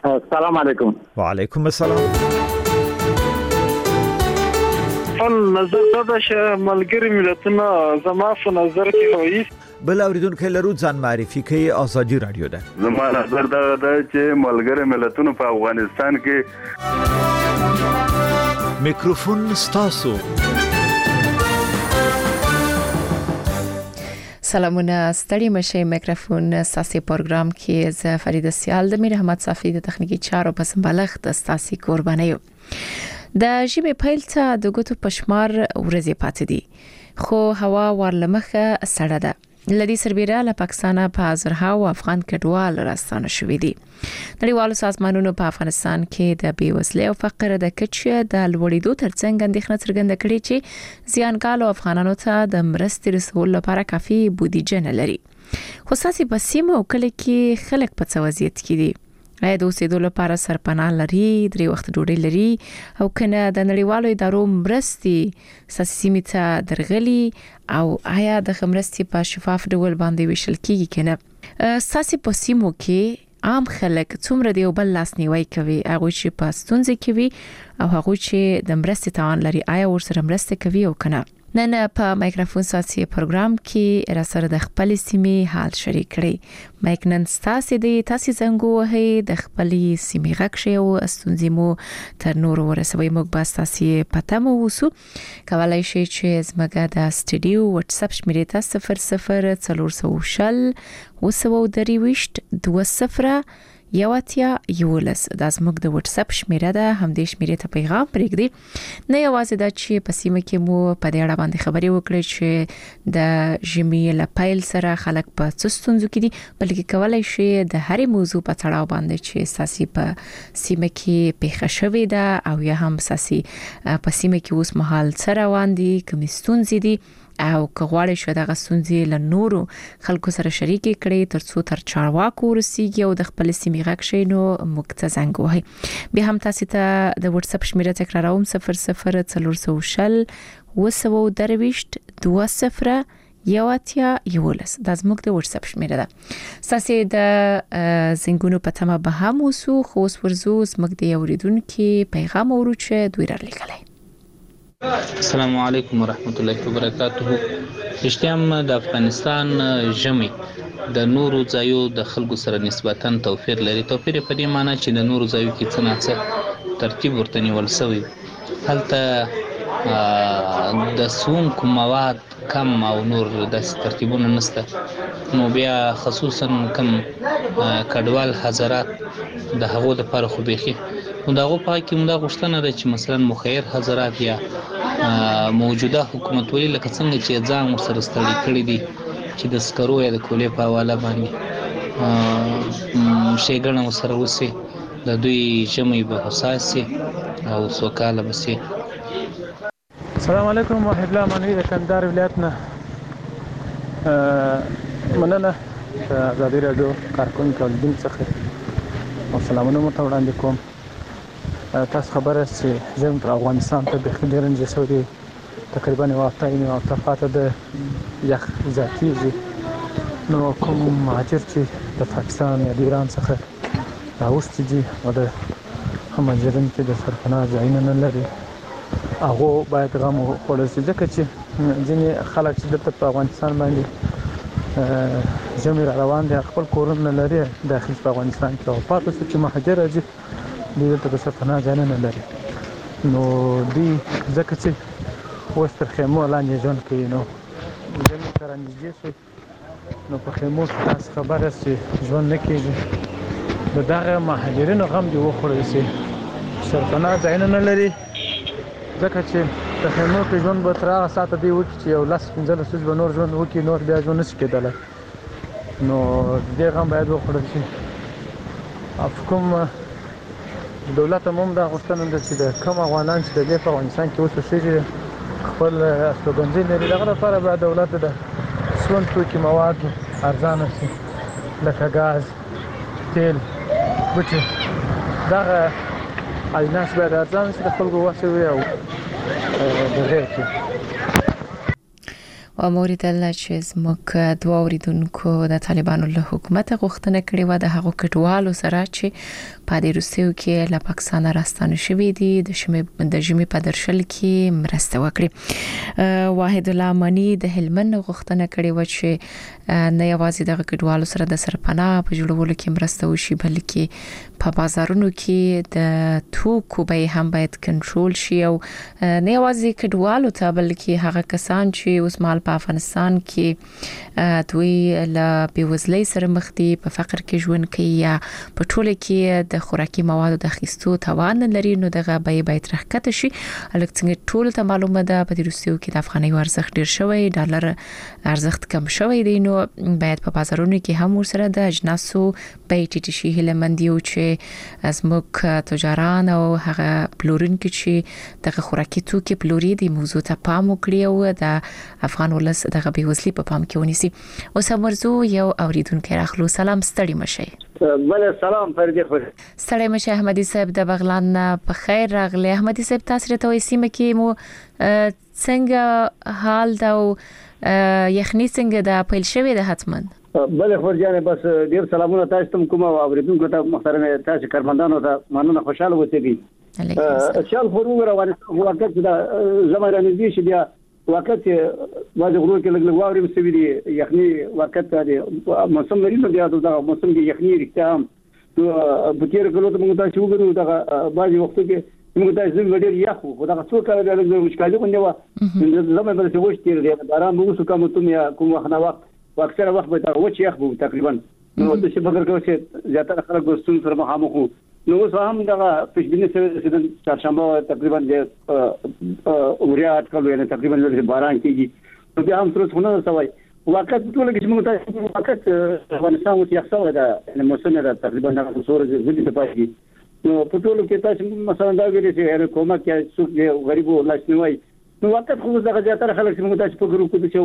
السلام علیکم. وعلیکم السلام. نظر دا چې ملګری ملتونه زما په نظر کې وایي بل اوریدونکو لرو ځان معرفي کوي. ازادي رادیو ده. زما نظر دا چې ملګری ملتونه په افغانستان کې میکروفون ستاسو. سلامونه ستړي مشه. میکروفون ساسي پروګرام کې ز فرید سیال د میر احمد صافي د تخنیکی چارو په سمبالښت د ساسي قرباني یو. د ژمي پیل ته د ګوتو پشمار ورځې پاتې دي، خو هوا ورلمخه سړه ده. لدی سربیره له پاکستان په ازرها او افغان کډوال راستانه شوې دي. نړیوالو سازمانونو په افغانستان کې د بیوزلۍ او فقر د کچې د لوړېدو ترڅنګ اندېښنه څرګنده کړې چې زیانګالو افغانانو ته د مرستې رسول لپاره کافي بودیجه نه لري. خو ساسي په سیمه او کله کې خلک په څه وضعیت کې دي؟ آیا د اوسېدو لپاره سرپناه لري، درې وخت ډوډۍ لري او کنه د نړیوالو ادارو مرستې ساسي سیمې ته درغلي، او آیا د مرستې په شفاف ډول باندې ویشل کیږي کنه؟ ساسي په سیمو کې عام خلک څومره دی او بل لاس نیوي کوي، هغه چې په ستونزې کې وي او هغه چې د مرستې توان لري، آیا ورسره مرسته کوي او کنه؟ نن په مایکروفون ساسي پروګرام کې را سره د خپل سیمې حال شریک کړي. مایک نن تاسو زنګ وهي د خپل سیمې غږ او استونزې مو تر نور ورسوي. موږ بس تاسو پته مو وسو کولای شئ چې زموږ د سټډیو واتس اپ شمیرې ته 00 400 20 یواتیا یولس د زموږ د واتس اپ شمیره ده. هم دې شمیرې ته پیغام پرېږدي. نه یوازې دا چې په سیمه کې مو په دې اړه باندې خبرې وکړي چې د ژمي له پیل سره خلک په ستونزو کې دي، بلکې کولای شي د هرې موضوع په تړاو باندې چې ساسي په سیمه کې پیښه شوې ده او یا هم ساسي په سیمه کې اوس مهال سره روان دي، کوم ستونزې دي او کغواړي شو د غسونځي له نورو خلکو سره شریک کړي ترڅو تر چارواکو ورسیږي او د خپل سیمې غږ شي. نو مکته زنګ وهي. بیا هم تاسو ته د واتس اپ شمیره تکراروم 00 400 20 یواتیا یولس د زموږ د واتس اپ شمیره ده. ساسي د زنګونو په تمه به هم وسو، خو اوس ورزو زموږ د اوریدونکو پیغام اوروچه دوی را لیکلای. السلام علیکم ورحمت الله وبرکاته. اشتیام د افغانستان ژمي د نورو ځایو د خلکو سره نسبتاً توپیر لري. توپیر په دې معنی چې د نورو ځایو کې څه نه څه ترتیب ورته نیول شوی، هلته د سونکو مواد کم او نور د ترتیبونه نشته. نو بیا خصوصا کم کډوال حضرات د هغو د لپاره خو بيخي نو دغه په کې موږ غوښتنه ده چې مثلا مخیر حضرات یا موجوده حکومت ولې لکه څنګه چې ځان ورسره ستړي کړی دي چې د سکرو یا د کولې په حواله باندې شیګنه ورسره وسی، د دوی ژمي به حساسي او سوکاله بسي. السلام علیکم. وحید الله منوی د کندهار ولایت نه مننه آزادي رادیو کارکونکو دین څخه او سلامونه مو ته وړاندې کوم. تاسو خبره چې زم پر افغانستان ته به خبرن جسوري تقریبا یو هفته فاته د یخ ذاتی نو کوم مهاجر چې د پاکستان یا د ایران څخه راوستي دي او د مهاجرین چې د سرپناه ځایونه نه لري، هغه باید غو خلاص ځکه چې ځینې خلک چې دلته په افغانستان باندې ژمي روان دي، خپل کورونه لري داخل په افغانستان کې او پاتې چې مهاجر راځي دلته د سرپناه ځایونه نه لري. نو دی ځکه چې اوس تر خیمو لاندې ژوند کوي، نو ژمي سره نږدې شي نو په خیمو کې تاسو خبره چې ژوند نه کېږي. د دغه مهاجرینو غم دی وخوړل شي، سرپناه ځایونه نه لري ځکه چې د خیمو کې ژوند به تر هغه ساعته دی وکړي چې یو 10-15 ورځې به نور ژوند وکړي، نور بیا ژوند نشي کېدلی. نو دې غم باید وخوړل شي. کوم دولت هم دا غوښتنه ده چې د کم افغانان چې د دې په افغانستان کې اوسېږي خپل استوګنځي لري، دغه لپاره باید دولت د سون توکي مواد ارزانه شي لکه ګاز، تیل، بوټي، دغه اجناس باید ارزانه شي د خلکو وسه وي او دغه کې. موریدل چې زموږ دوه اوریدونکو د طالبانو له حکومت غوښتنه کړې و د هغو کډوالو سره چې په دې روسیو کې له پاکستان راستانه شوي دي د ژمي په درشل کې مرسته وکړي. واحد الله امانی د هلمند غوښتنه کړې و چې نه یوازې د کډوالو سره د سرپناه په جوړولو کې مرسته وشي بلکې په بازارونو کې د توکو بیې هم باید کنټرول شي او نه یوازې کډوالو ته بلکې هغه کسان چې اوس مال په افغانستان کې دوی له بیوزلۍ سره مخ دي په فقر کې ژوند کوي یا په ټوله کې د خوراکي موادو د اخیستو توان لري نو دغه بیې باید راکته شي. الکه څنګه ټول ته معلومه ده په روسیو کې د افغانۍ ارزښت ډیر شوی ډالر ارزښت کم شوی دی نو باید په بازارونو کې هم ورسره د اجناسو بیې ټیټ شي. هلمندیو چې زموږ تجاران او هغه پلورونکي چې دغه خوراکي توکي پلوري دي موضوع ته پام وکړي او د افغان ولس دغه بیوزلي په پام کې ونیسي. اوس مرزو یو اوریدونکو راخلو. سلام ستړي مشي. بله سلام فرید خو ستړي مشي. احمدي صاحب د بغلان په خیر راغلی. احمدي صاحب تاسو ته وایي سیمه کې مو څنګه حال دا او یخني څنګه د پیل شوی د حتمن. بله خورجانه بس ډیر سلامونه تاسو ته کوم اوریدونکو ته محترم تاسو کارمندانو ته مننه خوشاله اوسئ. شال خورو روانه وخت دا زموږ رانیږي چې بیا وخت باندې غوړو کې لګ واوري مستوي دي یخني وخت دی موسم لري نو بیا دا موسم کې یخني رښتیا هم په تیر کلو ته موږ تاسو وګورو دا باندې وخت کې موږ تاسو ډېر یخو خو دا څو کال د مشکلې کوي نو زموږ په څه وشتي دی باران موږ څه کوم ته یا کوم وخت نه وخت واکثره وخت به دا وچ یخ بو تقریبا نو د څه فکر کوي چې زیاتره خلک ګستون سره مخامخ نو اوس هم دا پښبینه سره چهارشنبه تقریبا د اوریا اټکل ویني تقریبا د باران کېږي نو بیا هم تر څونه سوای وخت ټول کې موږ ته وخت افغانستان اوس یخ سوای دا موسم دا تقریبا د سورج زړه ته پاتې نو په ټول کې تاسو مثلا دا ویلي چې کومه کې څوک غریبو لاسنیوي نو وخت خو زغه زیاتره خلک چې موږ تاسو په ګروپ کې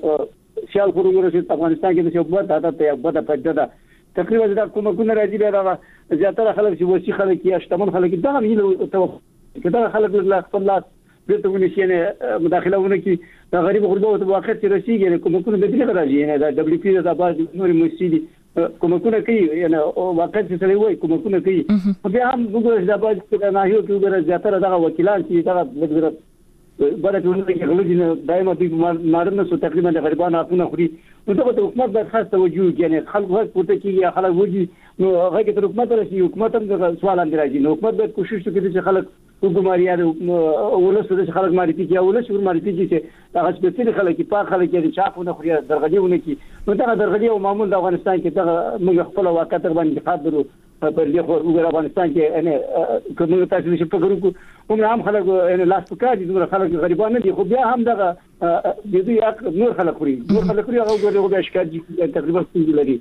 چې شال خورو چې افغانستان کې چې په داتا ته په پدې دا تقریبا دا کومه راځي دا زیاتره خلک چې وسی خلک یا شتمن خلک دا نه ته کدا خلک له خپل لاس دته ونی نه مداخله ونه کی دا غریب غربه په وخت کې رسیږي کومه د دې راځي نه دا دبليو پی دا باز نور مسیدي کومه کوي یعنی وخت چې سړی وای کومه کوي بیا هم وګورئ دا باز کې نه یو کې وګورئ زیاتره دا وکیلان چې دا بلکې ټول کې غلو دایمه د مارنه سو تقریبا د غریبانو حقونه خوري نو دا د حکومت د خاص توجه یعنی خلک وخت پورته کیږي خلک وږي نو هغه کې د حکومت راشي حکومت هم د سوال اندر راځي نو حکومت به کوشش وکړي چې خلک په بیماریانو ولسو د خلک ماري کیږي ولسو ماري کیږي چې هغه سپیشل خلک په خلک کې چاپونه خوري درغديونه کی نو دا درغدي او معمول د افغانستان کې دا موږ خپل واقعیت باندې خاطر په دې خو وګور افغانستان کې ان کومه تاسو چې په ګروپ هم خلک ان لاس پکا دي نور خلک غریبانه دي خو بیا هم دا د دې نور خلک خوري هغه وګورئ به شکایت تقریبا څنګه لري.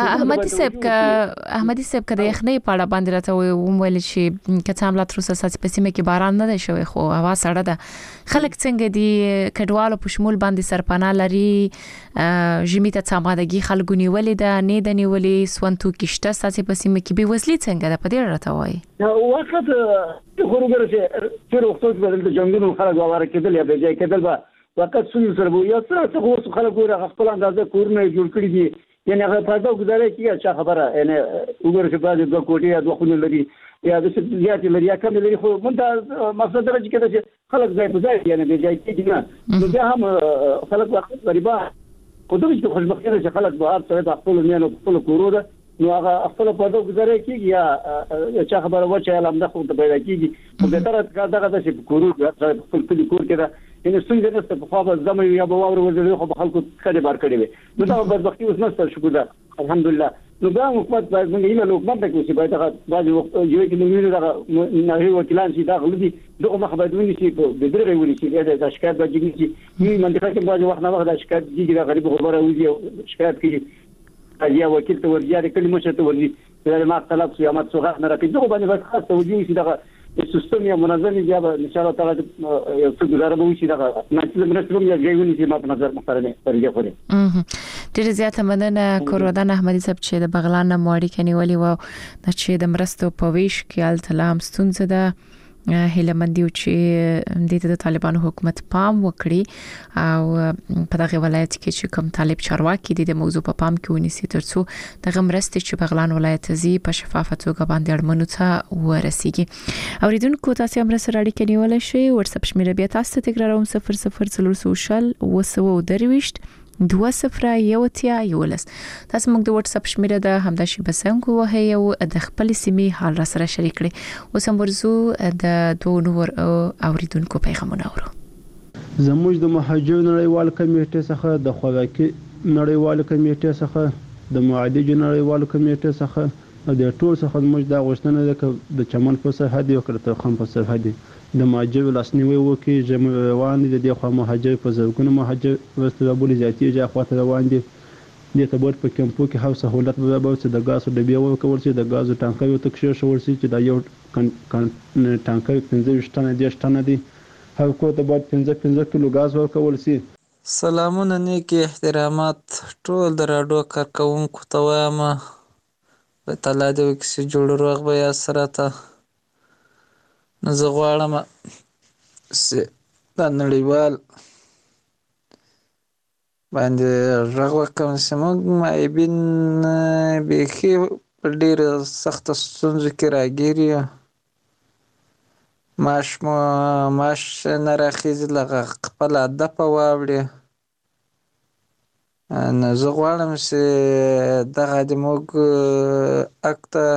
احمدي صاحب کده یخني پاړه باندې راته وویل چې کته عمله تر اوسه ساتي پسې مې کې باران نه دی شوی خو هوا سړه ده خلک څنګه دي کډوالو په شمول باندې سرپناه لري ژمي ته سمادګي خلګو نیولې ده نه د نیولې سونتو کېشته ساتي پسې مې کې به وسلې څنګه ده په دې راته وایي وخت خورګره چې وختو کې د جنگونو خلک واره کېدل یا به ځای کېدل به وخت څو سره وو یا څه خو خلک ګوره خپل اندازه کورونه جوړ کړی دي یعنی هغه فائدہ گزاره کیږي چې خبره یعنی وګوره چې بعد د کوټې یا د خونې لري یا د زیات لري یا کم لري خو مونږ مقصد درجه کې چې خلک ځای په ځای یعنی د ځای کې نه نو بیا هم خلک وخت غریبا خو دوی چې خوشبختي چې خلک به هر څه په خپل میانو خپل کورو ده نو هغه خپل فائدہ گزاره کیږي یا چې خبره وچه علم د خو ته پیدا کیږي په دې تر دغه د کورو خپل کور کې ده ان څنګه د په خوا زموږ یا به واور ورزله خو خلکو کړي بار کړي وي نو دا بدبختي اوس نشته شکر ده الحمدلله نو دا حکومت باید موږ یې له حکومت ته کوشش باید بعض وخت یو کې موږ دا نه وکیلان چې دا غلطي دغه مخ باید ونی شي په دغه ونی شي دا شکایت باید کیږي چې منطقه کې بعض وخت نه وخت دا شکایت کیږي دا غریب خبره وي شکایت کیږي یا وکیل ته ورځي کله مشه ته ورځي دا ما طلب سو یا ما څنګه نه راکې دغه باندې بس خاص توجه شي دا سیستم یا منظم یا ان شاء الله تعالی یو څه گزاره به وشي دا نه منستروم یا ځایونه چې ما په نظر مختاره پرې خوري ډېر زیاته مننه کورودان احمدي صاحب چې د بغلان نه موړی کني ولي و چې د مرستو په ویش کې التلام ستونزه ده هیلمندیو چې د طالبانو حکومت پام وکړي او په دغه ولایت کې چې کوم طالب چارواکي د موضوع په پام کې ونیسي ترڅو د غمرستي چې بغلان ولایت زی په شفافه توګه باندې اړمنو ته ورسیږي. اوریدونکو تاسو هم سره اړیکه نیولای شئ. واتساپ شمیره بیا تاسو ته تکراروم 0040 وسو 2011 تاسو موږ د واتس اپ شمیره د همداشي بسنګو وه یو د خپل سیمې حال را سره شریک کړي. اوس هم ورزو د دوه نور اوریدونکو پیغامونه اورو. زموږ د مهاجر نړیوال کمیټې څخه د خوراکي نړیوال کمیټې څخه د معالجې نړیوال کمیټې څخه د ټول څخه موږ د غوښتنه ده د چمن په سرحد یو کړه خام په سرحد د مهاجر لاسنیوي وکړي. جمع روان دي د دې خوا مهاجر په زرګونو مهاجر ورسترابولي زیاتې جا خواته روان دي. دې ته باید په کمپو کې هاو سهولت برابر چې د غاز ډبې ورکول شي، د غاز ټانکر ورته کښېښول شي چې دا یو ټانکر 15 ټنه 10 ټنه دی، هر کور ته باید 15 کیلو غاز ورکول شي. سلامونه نیکی احترامات ټول د راډیو کارکونکو ته وایم په تعالی دې وکړي جوړ روغ به یا سره ته. نو زه غواړم چې دا نړیوال باندې غږ وکړم چې موږ معیبین بیخي په ډېره سخته ستونزو کې راګیر یو. معاش نه راخیږي لکه خپله دپه واوړي. نو زه غواړم چې دغه د موږ حق ته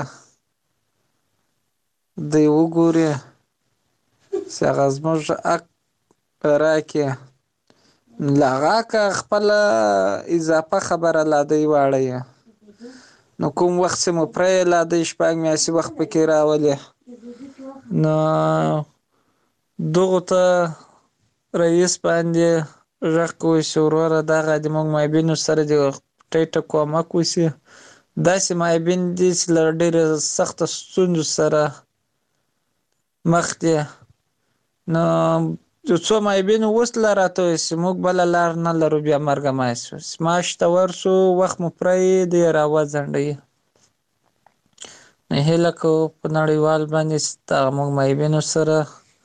دوی وګوري چې هغه زموږ حق راکړي. له هغه حقه خپله اضافه خبره لا دوی واړوي. نو کوم وخت چې مو پرې لا دوی شپږ میاشتې وخت پکې راولي، نو دغو ته رئیس باندې غږ کوي چې وروره دغه د موږ معیبینو سره د ټیټه کومک وشي. داسې معیبین دي چې له ډېرې سخته ستونزو سره مخ دي. نو یو څو معیبین اوس لا راته وایي چې موږ بله لار نه لرو، بیا مرګه مای شو. معاش ته ورسو وخت مو پرې دی راوځنډوي. نو هیله کوو په نړیوال باندې چې دغه موږ معیبینو سره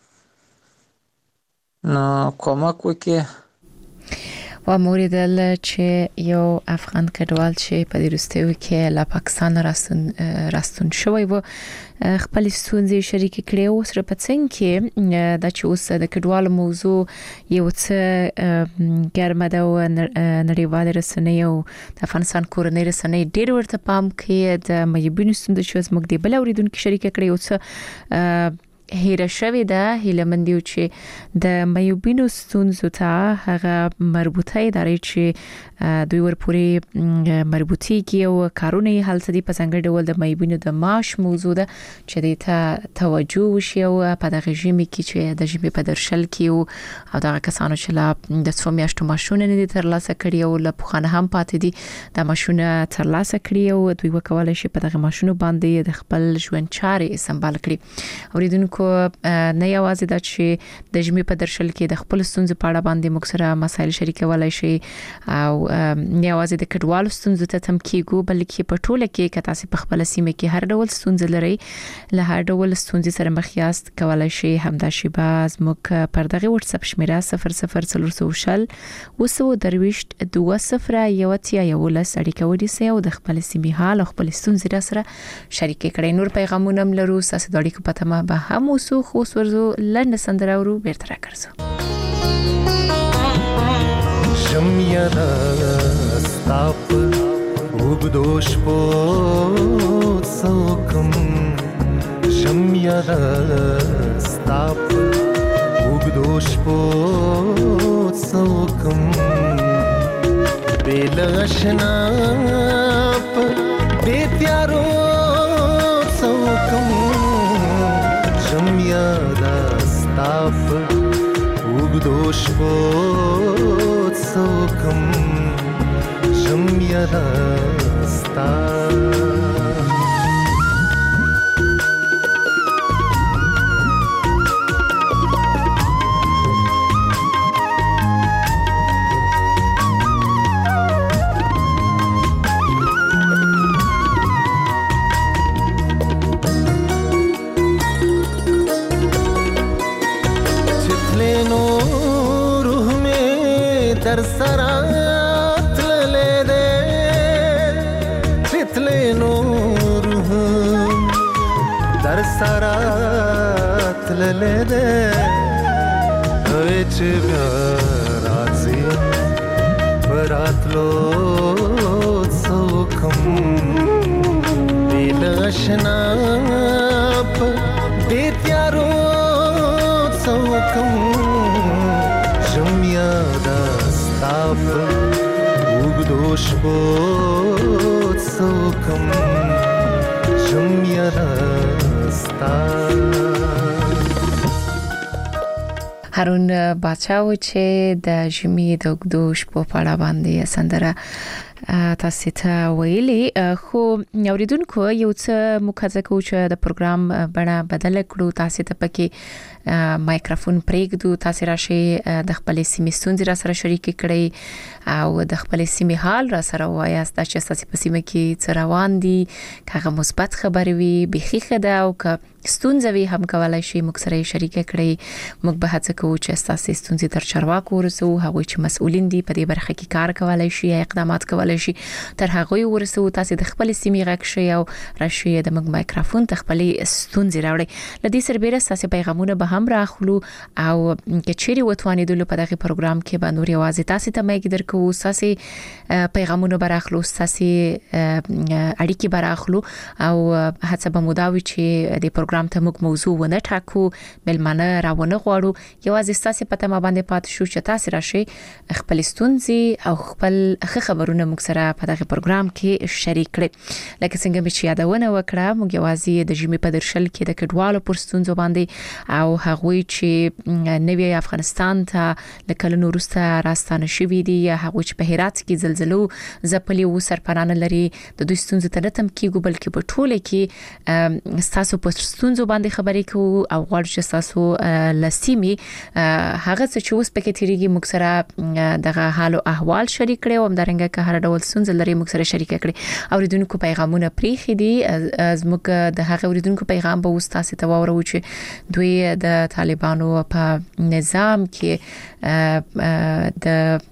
نو کومک وکړي. و موریدل چې یو افغان کډوال چې په دې وروستیو کې له پاکستان راستون شوی و خپل ستونزې شریک کړي. اوس را پڅنګ کې د چې اوس د کډوال موضوع یو څه ګرمه ده او نړیوال رسنۍ او د افغانستان کورنۍ رسنۍ ډېر ورته پام کوي. د مېبینو ستونزې چې موږ دی بل اوریدونکو شریک کړي او څه هیره شوی ده. هیلمندیو چې د مېبینو ستونزو ته هغه مربوطه ادارې چې دوی ورپورې مربوطي کې او کارونه حل سدي په څنګه ډول د مېبینو د معاش موضوع ده چې د ته توجه وشي او په دغه ژمي کې چې د ژمي په درشل کې او دغه کسانو چې لا د څو میاشتو ماشونه نه دي ترلاسه کړي او له پخوانه هم پاتې دي د ماشونه ترلاسه کړي او دوی وکولای شي په دغه ماشونو باندې د خپل ژوند چارې سمبال کړي. اوریدونکو نه یوازې د چې د ژمي په درشل کې د خپل ستونزې په اړه باندې موږ سره مسایل شریکولای شي او نه یوازې د کډوالو ستونزو ته تم کېږو بلکې په ټوله کې که تاسو په خپل سیمه کې هر ډول ستونزې لرئ له هر ډول ستونزې سره مخ یاست کولای شي همداشي باز موږ پر دغه واتس اپ شمیره 0040 وسو درويشت 2011 اړیکه ونیسئ او د خپل سیمې حال او خپل ستونزې را سره شریک کړئ. نور پیغامونه هم لرو تاسو د اړیکو په تمه به هم وسو خو ورزو لنډ سندره ورو بیرته راکړو. شمیرا ستاپ وګدوش په سوکم شمیرا ستاپ وګدوش په سوکم بیلشنا په دې تیارو سوکم شمیرا ستاپ وګدوش په سوکم شمیرا ستاپ هر سرات للده وچ رازي براتلو سوکم بیلاشنا بیتیارو سوکم جمیا دستاف وګدوش بود سوکم جمیا دستاف هارون باچاو چې د ژمي د وګدوش په اړه باندې سندره تاسو ته ویلي خو اوریدونکو یو څه مخازه کو چې د پروګرام بڼه بدل کړو تاسو ته پکې مایکروفون پرېږدو تاسو راشي د خپل سیمې ستونزې را سره شریک کړئ او د خپل سیمې حال را سره وایاست چې تاسو په سیمه کې څه روان دي کاغه مثبت خبرې وي بخي خدا او که ستونزې وي هم کولای شي موږ سره شریک کړئ موږ به هڅه کوو چې تاسو ستونزې تر چارواکو ورسو هغه چې مسؤلین دي په دې برخه کې کار کولای شي اقدامات کولای شي تر هغه ورسو تاسو د خپل سیمې غږ شي او راشي د موږ مایکروفون ته خپل ستونزې راوړي لدې سربېره تاسو پیغامونه به هم راخلو او کچېری وتوانیدل په دغه پروګرام کې به نور یوازې تاسو ته مګ درکو تاسو پیغامونه براخلو تاسو اړیکې براخلو او هڅه به موداوي چې د پروګرام ته موږ موضوع ونه ټاکو ملمنه راونه غواړو یوازې تاسو پته ما باندې پات شو چې تاسو راشي خپل ستونزې او خپل خبرونه موږ سره په دغه پروګرام کې شریک کړئ لکه څنګه چې یادونه وکړه موږ یوازې د ژمي په درشل کې د کډوالو پر ستونزو باندې او هغه چې نوی افغانستان ته لکلنو وروسته راستانه شوې دي هغه چې په هرات کې زلزلو ځپلي و سرپرانه لري د دوی ستونزو ته نه تم کېږي بلکې په ټوله کې تاسو په ستونزو باندې خبرې کوو او غواړو چې تاسو لسیمي هغه څه چې اوس پکې تیریږي موږ سره دغه حال او احوال شریک کړي او همدارنګه که هر ډول ستونزې لري موږ سره شریک کړي اوریدونکو پیغامونه پریخي دي زموږ د هغه اوریدونکو پیغام به اوس تاسو ته وورو چې دوی د طالبانو په نظام کې د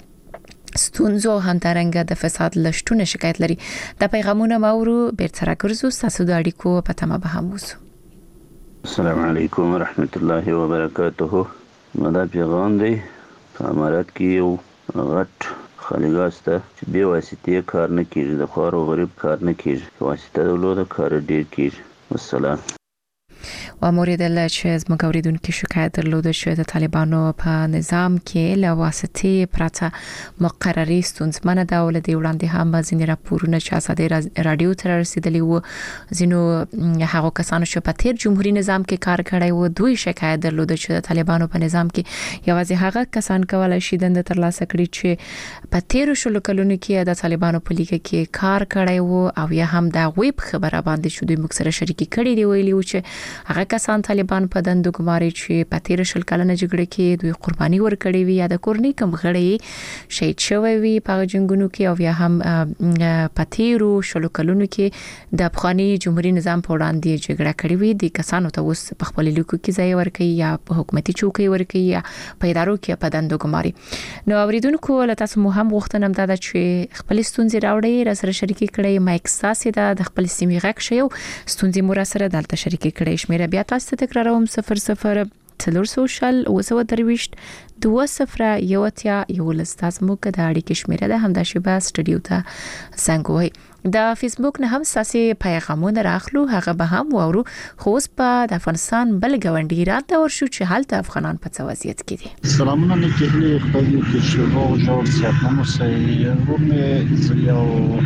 ستونزو همدارنګه د فساد لشتونه شکایت لري د پیغامونه مورو بیرته راګرځو تاسو د اړیکو په تمه به هم وسو السلام علیکم ورحمت الله وبرکاته مدا پیغام دی په امارات کې یو غټ خلیګاسته چې به واسطه کار نه کیږي د خور او غریب کار نه کیږي واسطه دولت کار ډیر کیږي والسلام و مورد چې زموږ اوریدونکو شکایت درلوده چې د طالبانو په نظام کې له واسطې پرته مقرري ستونزمنه ده او له دې وړاندې هم ځینې راپورونه چې ازادي رادیو ته رسیدلي وو ځینو هغه کسانو چې په تیر جمهوریت نظام کې کار کړی وو دوی شکایت درلوده چې د طالبانو په نظام کې یوازې هغه کسان کولای شي دند ترلاسه کړي چې په تیر شلو کلونو کې د طالبانو په لیګ کې کار کړی وو او یا هم دا ویب خبره باندې چې دوی موږ سره شریک کړي دی ویلي و چې هغه کسان طالبان په دندو ګماري چې په تیر شل کلنه جګړه کې دوی قرباني ورکړي وي یا د کورنۍ کم غړي شهید شوی وي په جنگونو کې او یا هم په تیرو شلو کلونو کې د افغاني جمهوریت نظام په وړاندې جګړه کړې وي د کسانو ته اوس په خپل لیکو کې ځای ورکړي یا په حکومتي چوکۍ ورکړي یا په ادارو کې په دندو ګماري نو اوریدونکو له تاسو مو هم غوښتنه ده چې خپل ستونزې راوړي را سره شریک کړئ مایک ساسي د خپل سیمې غږ شي او ستونزې مو را سره دلته شریک کړئ شمیره بیا تاسو ته تکراروم 00 تلور سوشل وسو درويشت 20 یوتیا یو لستاز مو کده اړیکې شمیره ده هم د شبا سټډیو ته څنګه د فیسبوک نه هم ساسي پیغامونه راخلو هغه به هم وورو خو اوس په د افغانستان بل غونډی راته ورشو چې حالت افغانان په وضعیت کې دي سلامونه نکهلی خپل کې شروع جوړ سیاتمو سي رومه زلیو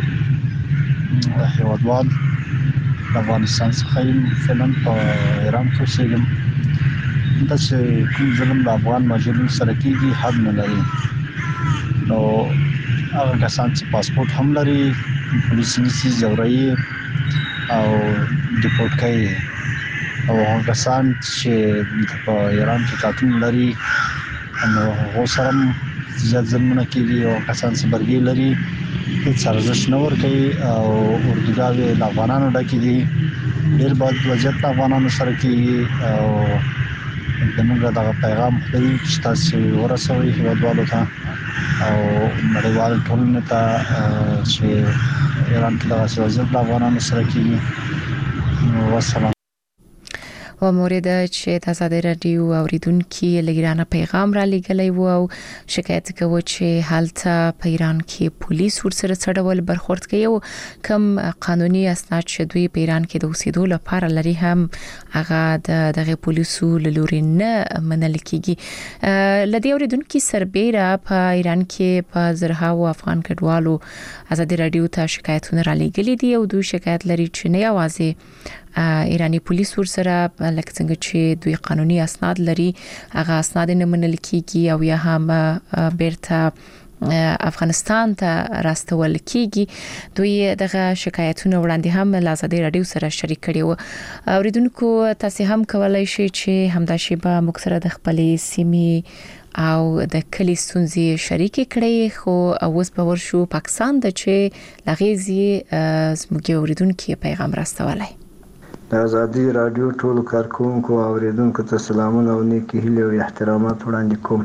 هیوادوال افغانستان څخه فلم په ایران کې سیګم دا چې کوم ظلم د افغان ماجرین سره کېږي حد نه لري نو هغه کسان چې پاسپورت هم لري پولیس نیسي ځوري او ډیپورټ کوي او هغه کسان چې په ایران کې قاتل لري نو هغه سره زیات ظلمونه کېږي او کسان چې برګي لري هیڅ ارزښت نه ورکوي او اردوګاوي د افغانانو ډکې دي ډېر بد وضعیت د افغانانو سره کېږي او زموږ دغه پیغام دی چې تاسو ورسوي هیوادوالو ته او نړیوال ټولنې ته چې ایران کې دغه وضعیت د افغانانو سره کېږي والسلام و مورد چې د آزادۍ رادیو اوریدونکو لګرانه پیغام را لګلای وو او شکایت کوي چې حالت په ایران کې پولیس ورسره څډول برخورد کوي او کم قانوني اسناد چې دوی په ایران کې د اوسېدو لپاره لري هم هغه دغه پولیسو لوري نه منل کیږي. لدی اوریدونکو سربېره په ایران کې په زرهاو افغان کډوالو آزادۍ رادیو ته شکایتونه را لګلې دي او دوی شکایت لري چې نه یوازې ایرانی پولیس ورسره لکه څنګه چې دوی قانوني اسناد لري هغه اسناد نه منل کیږي او یا هم بیرته افغانستان ته راستول کیږي. دوی دغه شکایتونه وړاندې هم له آزادۍ رادیو سره شریک کړي وو. اوریدونکو تاسو هم کولای شئ چې همدا شیبه موږ سره د خپلې سیمې او د کلی ستونزې شریک کړي. خو اوس به ورشو پاکستان د چې لغیزي زموږ اوریدونکو پیغام راستولای. د آزادۍ رادیو ټولو کارکونکو او اوریدونکو ته سلامونه او نیکی هیلې او احترامات وړاندې کوم.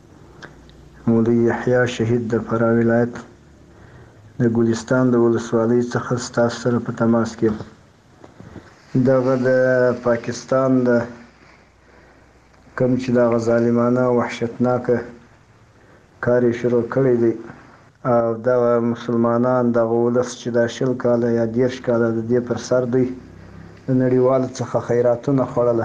مولوي یحیی شهید د فراه ولایت د ګلستان د ولسوالۍ څخه ستاسو سره په تماس کې یم. دغه د پاکستان د کوم چې د ظالمانه او وحشتناک کار شروع کړی دی او د مسلمانان د ولس چې د 10 کاله یا 10 کاله د دې پر سر دی د نړیوال څخه خیراتونه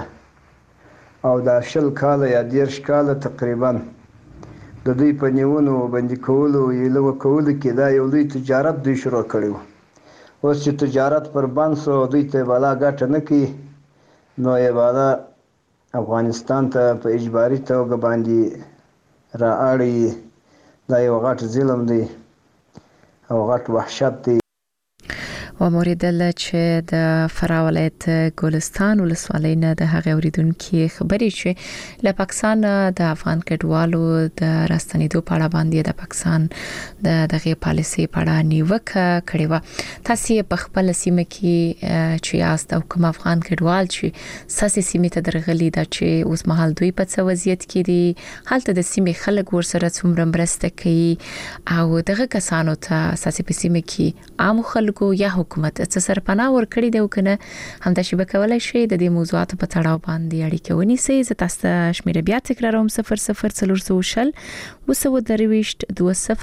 خوړله او د 10 کاله یا 10 کاله تقریبا د دوی په نیونو باندې کولو یلو کولو کې دا یو لوی تجارت دوی شروع کړی و. اوس چې تجارت پر بند سو دوی ته بالا ګټه نه کوي نو یې بالا افغانستان ته په اجباري توګه باندې را اړي. دا یو غټ ظلم دی او غټ وحشت دی. و موریدل چې د فراه ولایت ګلستان ولسوالۍ نه د هغه اوریدونکو خبرې چې له پاکستان د افغان کډوالو د راستنېدو په اړه باندې د پاکستان د دغه پالیسي په اړه نیوکه کړې و. تاسو په خپل سیمه کې چې یاست او کوم افغان کډوال چې ساسي سیمه ته درغلي دا چې اوس مهال دوی په څه وضعیت کې دي حالت د سیمه خلک ورسره څومره مرسته کوي او دغه کسانو ته ساسي په سیمه کې عام خلکو یا حکومت څه سرپناه ورکړي دی او کنه همدا شی به کولای شي د دې موضوعات په تړاو باندې اړیکه ونیسي. زه تاسو ته شمیره بیا تکراروم 0040 وسو درويشت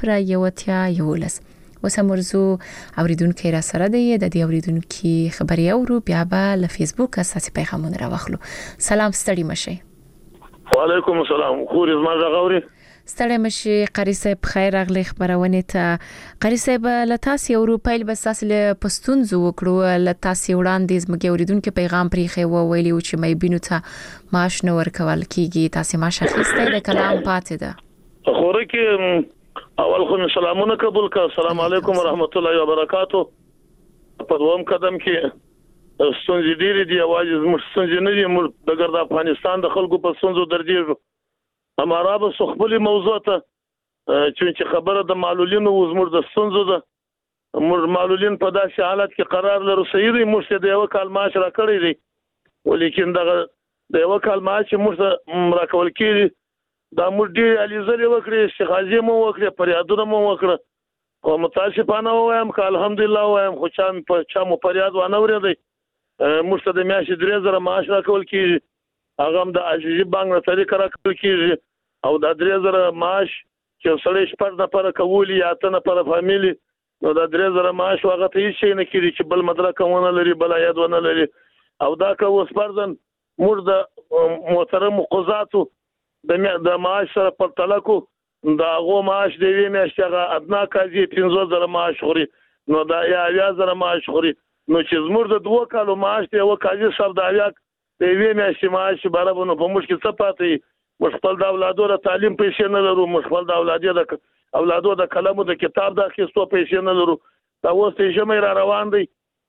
2011 وسمرزو اوریدونکو را سره دی د دې اوریدونکو خبري اورو بیا به له فیسبوک اساسي پیغامونه راوخلو. سلام ستړي مشه. وعلیکم السلام. خوري زما غوري ستړي مشي قاری صاحب خیر اغلی خبرونه ته. قاری صاحب لتاسي اروپایل بس اصل پستون زو وکړو لتاسي وړاندې زمګي اوریدونکو پیغام پریخي و ویلی چې مې بینو ته معاش نو ورکول کیږي تاسو معاش اخیسته د کلام پاتې ده. خوره کې اول خو سلامونه قبول کا. السلام علیکم ورحمت الله وبرکاتو. په دوم قدم کې ستونزې ډېرې دي اواز زموږ ستونزې نه دي موږ د ګرد افغانستان د خلکو په ستونزو درځو. اماره به خپل موضوع ته چې خبره د معلولینو زموږ د ستونزو ده. موږ معلولین په داسې حالت کې قرار لرو صحیح دی موږ د یو کال معاش را کړی دی ولیکن د یو کال معاش موږ را کول کېږي دا موږ ډېر الیزلې وکړې استخاذې مو وکړې فریادونه مو وکړه او متاسفانه وایم که الحمدلله وایم خو چا مو فریاد وانه اورېدی. موږ ته د میاشتې 3000 معاش را کول کېږي هغه هم د عزیزي بانک نه طریقه را کول کېږي او د 3000 معاش چې سړی شپږ نفره کولی یا 8 نفره فامیلی نو د 3000 معاش هغه ته هیڅ شي نه کېږي چې بل مدرک ونه لري بل عاید ونه لري او دا که اوس فرضاً موږ د محترم قضاتو د معاش سره پرتله کو د هغو معاش د یوې میاشتې هغه ادنا قاضي 15000 معاش خوري نو دا 20000 معاش خوري نو چې زموږ د 2 کالو معاش دی یو قاضي صاحب د د یوې میاشتې معاش برابر په موږ کې څه پاتې موږ خپل د اولادو د تعلیم پیسې نه لرو موږ خپل د اولادو د قلمو د کتاب د اخیستو پیسې نه لرو. دا اوس ته ژمې را روان دی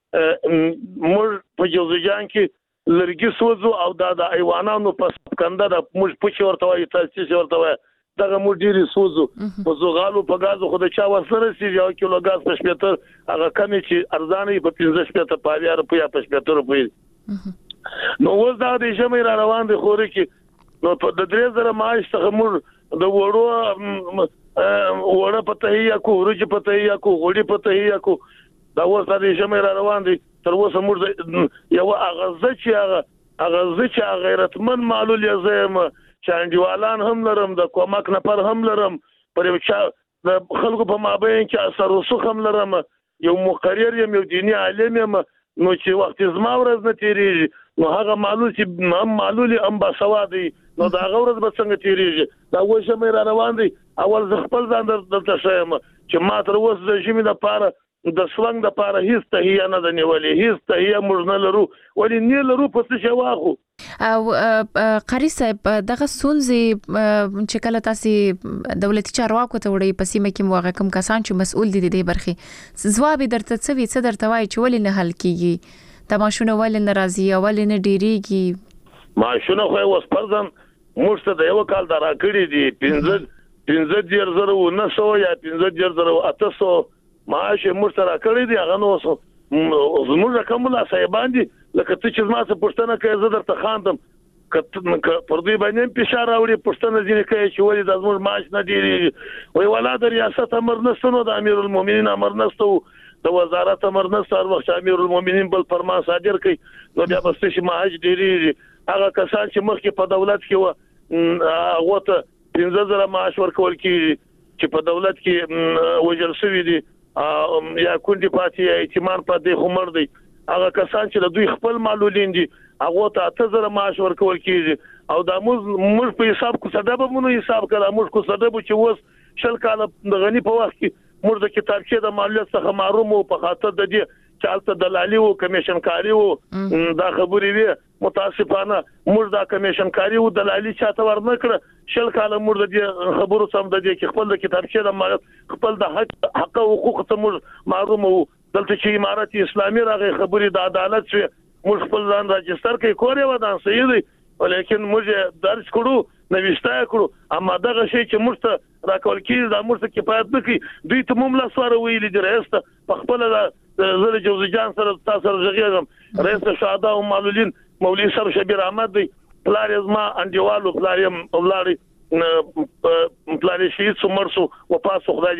موږ په جوزجان کې لرګي سوځو او د ایوانانو په کنده د موږ پوښ ورته وایي تاسو ورته وایي دغه موږ ډېری سوځو په زغالو په غازو خو د چا ورسره سي یو کیلو غاز په 70 هغه کمی چې ارزانه په 15 په 20 روپیا په 70 روپیا نو اوس دا د ژمې را روان دی خوري کې نو په د 3000 معاش څخه موږ د وړو پته یا کو ورج پته یا کو غوړي پته یا کو دا اوس د ژمې را روان دی تر اوسه موږ یو اغزه چې هغه هغه چې غیرتمن معلول زم چې انډیوالان هم لرم د کومک نفر هم لرم پر یو د خلکو په مابین کې اثر رسوخ هم لرم یو مقرر یم یو دینی عالم یم نو چې وخت زما ورځ نه تیریږي نو هغه معلول چې هم معلول هم باسوادي نو دا ورځ به څنګه تیریږي دا وښه مې را روان دي اول ز خپل ځان دلته شایم چې ما تر اوسه د ژمي د پاره د سلنګ د پاره هیڅ تهیه نه د نیولې هیڅ تهیه موږ نه لرو ولې نه لرو په څه شي واخو او قاری صاحب دغه سونځي چې کله تاسو دولتي چارواکو ته وړي په سیمه کې موغه کم کسان چې مسؤل دي د دې برخې ځواب درته څه درته وایي چې ولې نه حل کیږي تماشونه ولې ناراضي ولې نه ډیریږي ماشونه خو اوس پرځم موږ ته د یو کال درا کړی دي 15,900 یا 15,800 معاش موږ سره کړی دی هغه نو زموږ کوم لا صاحبان دي لکه ته چې ما څه پښتنه کوي زه درته خاندم که پر دې باندې فشار راوړي پښتنه ځینې کوي چې ولې د زموږ معاش نه دی وای ولا د ریاست امر نشته نو د امیر المؤمنین امر نشته د وزارت امر نشته هر وخت امیر المؤمنین بل فرمان صادر کوي نو بیا بس چې معاش ډیری هغه کسان چې مخکې په دولت کې و هغه ته 15,000 معاش ورکول کیږي چې په دولت کې وجل شوی دي یا کونډي پاتې اعتماد پاتې خمر دی هغه کسان چې د دوی خپل معلولین دي هغه ته 8,000 معاش ورکول کیږي او د موږ په حساب کو سبب مونږ حساب کړه موږ کو سبب چې وس شل کال د غنی په وخت کې موږ د کتابچې د معلومات څخه محروم او په خاطر د دې چالت دلالي او کمیشن کاری او دا خبرې وي متاسفانه موږ دا کمیشن کاری او دلالي چاته ورنکړه شل کال موږ د خبرو سم د دې کې خپل د کتابچې د معلومات خپل د حق او حقوق ته موږ محروم او دلته چې امارت اسلامي راغی خبرې د عدالت چې موږ خپل ځان راجستر کوي کورې ودان صحیح دی ولیکن موږ درس کړو نوښتا کړو اما دغه شی چې موږ ته راکول کیږي دا موږ ته کفایت نکړي دوی ته موږ لا سوار ویلي دی رئیس په خپل زره جوزجان سره تاسو راځي رئیس شهدا او معلولین مولوی صاحب شبیر احمد دی پلارزما انډیوالو پلاریم اولاري پلان شهید سمرسو وفات خدای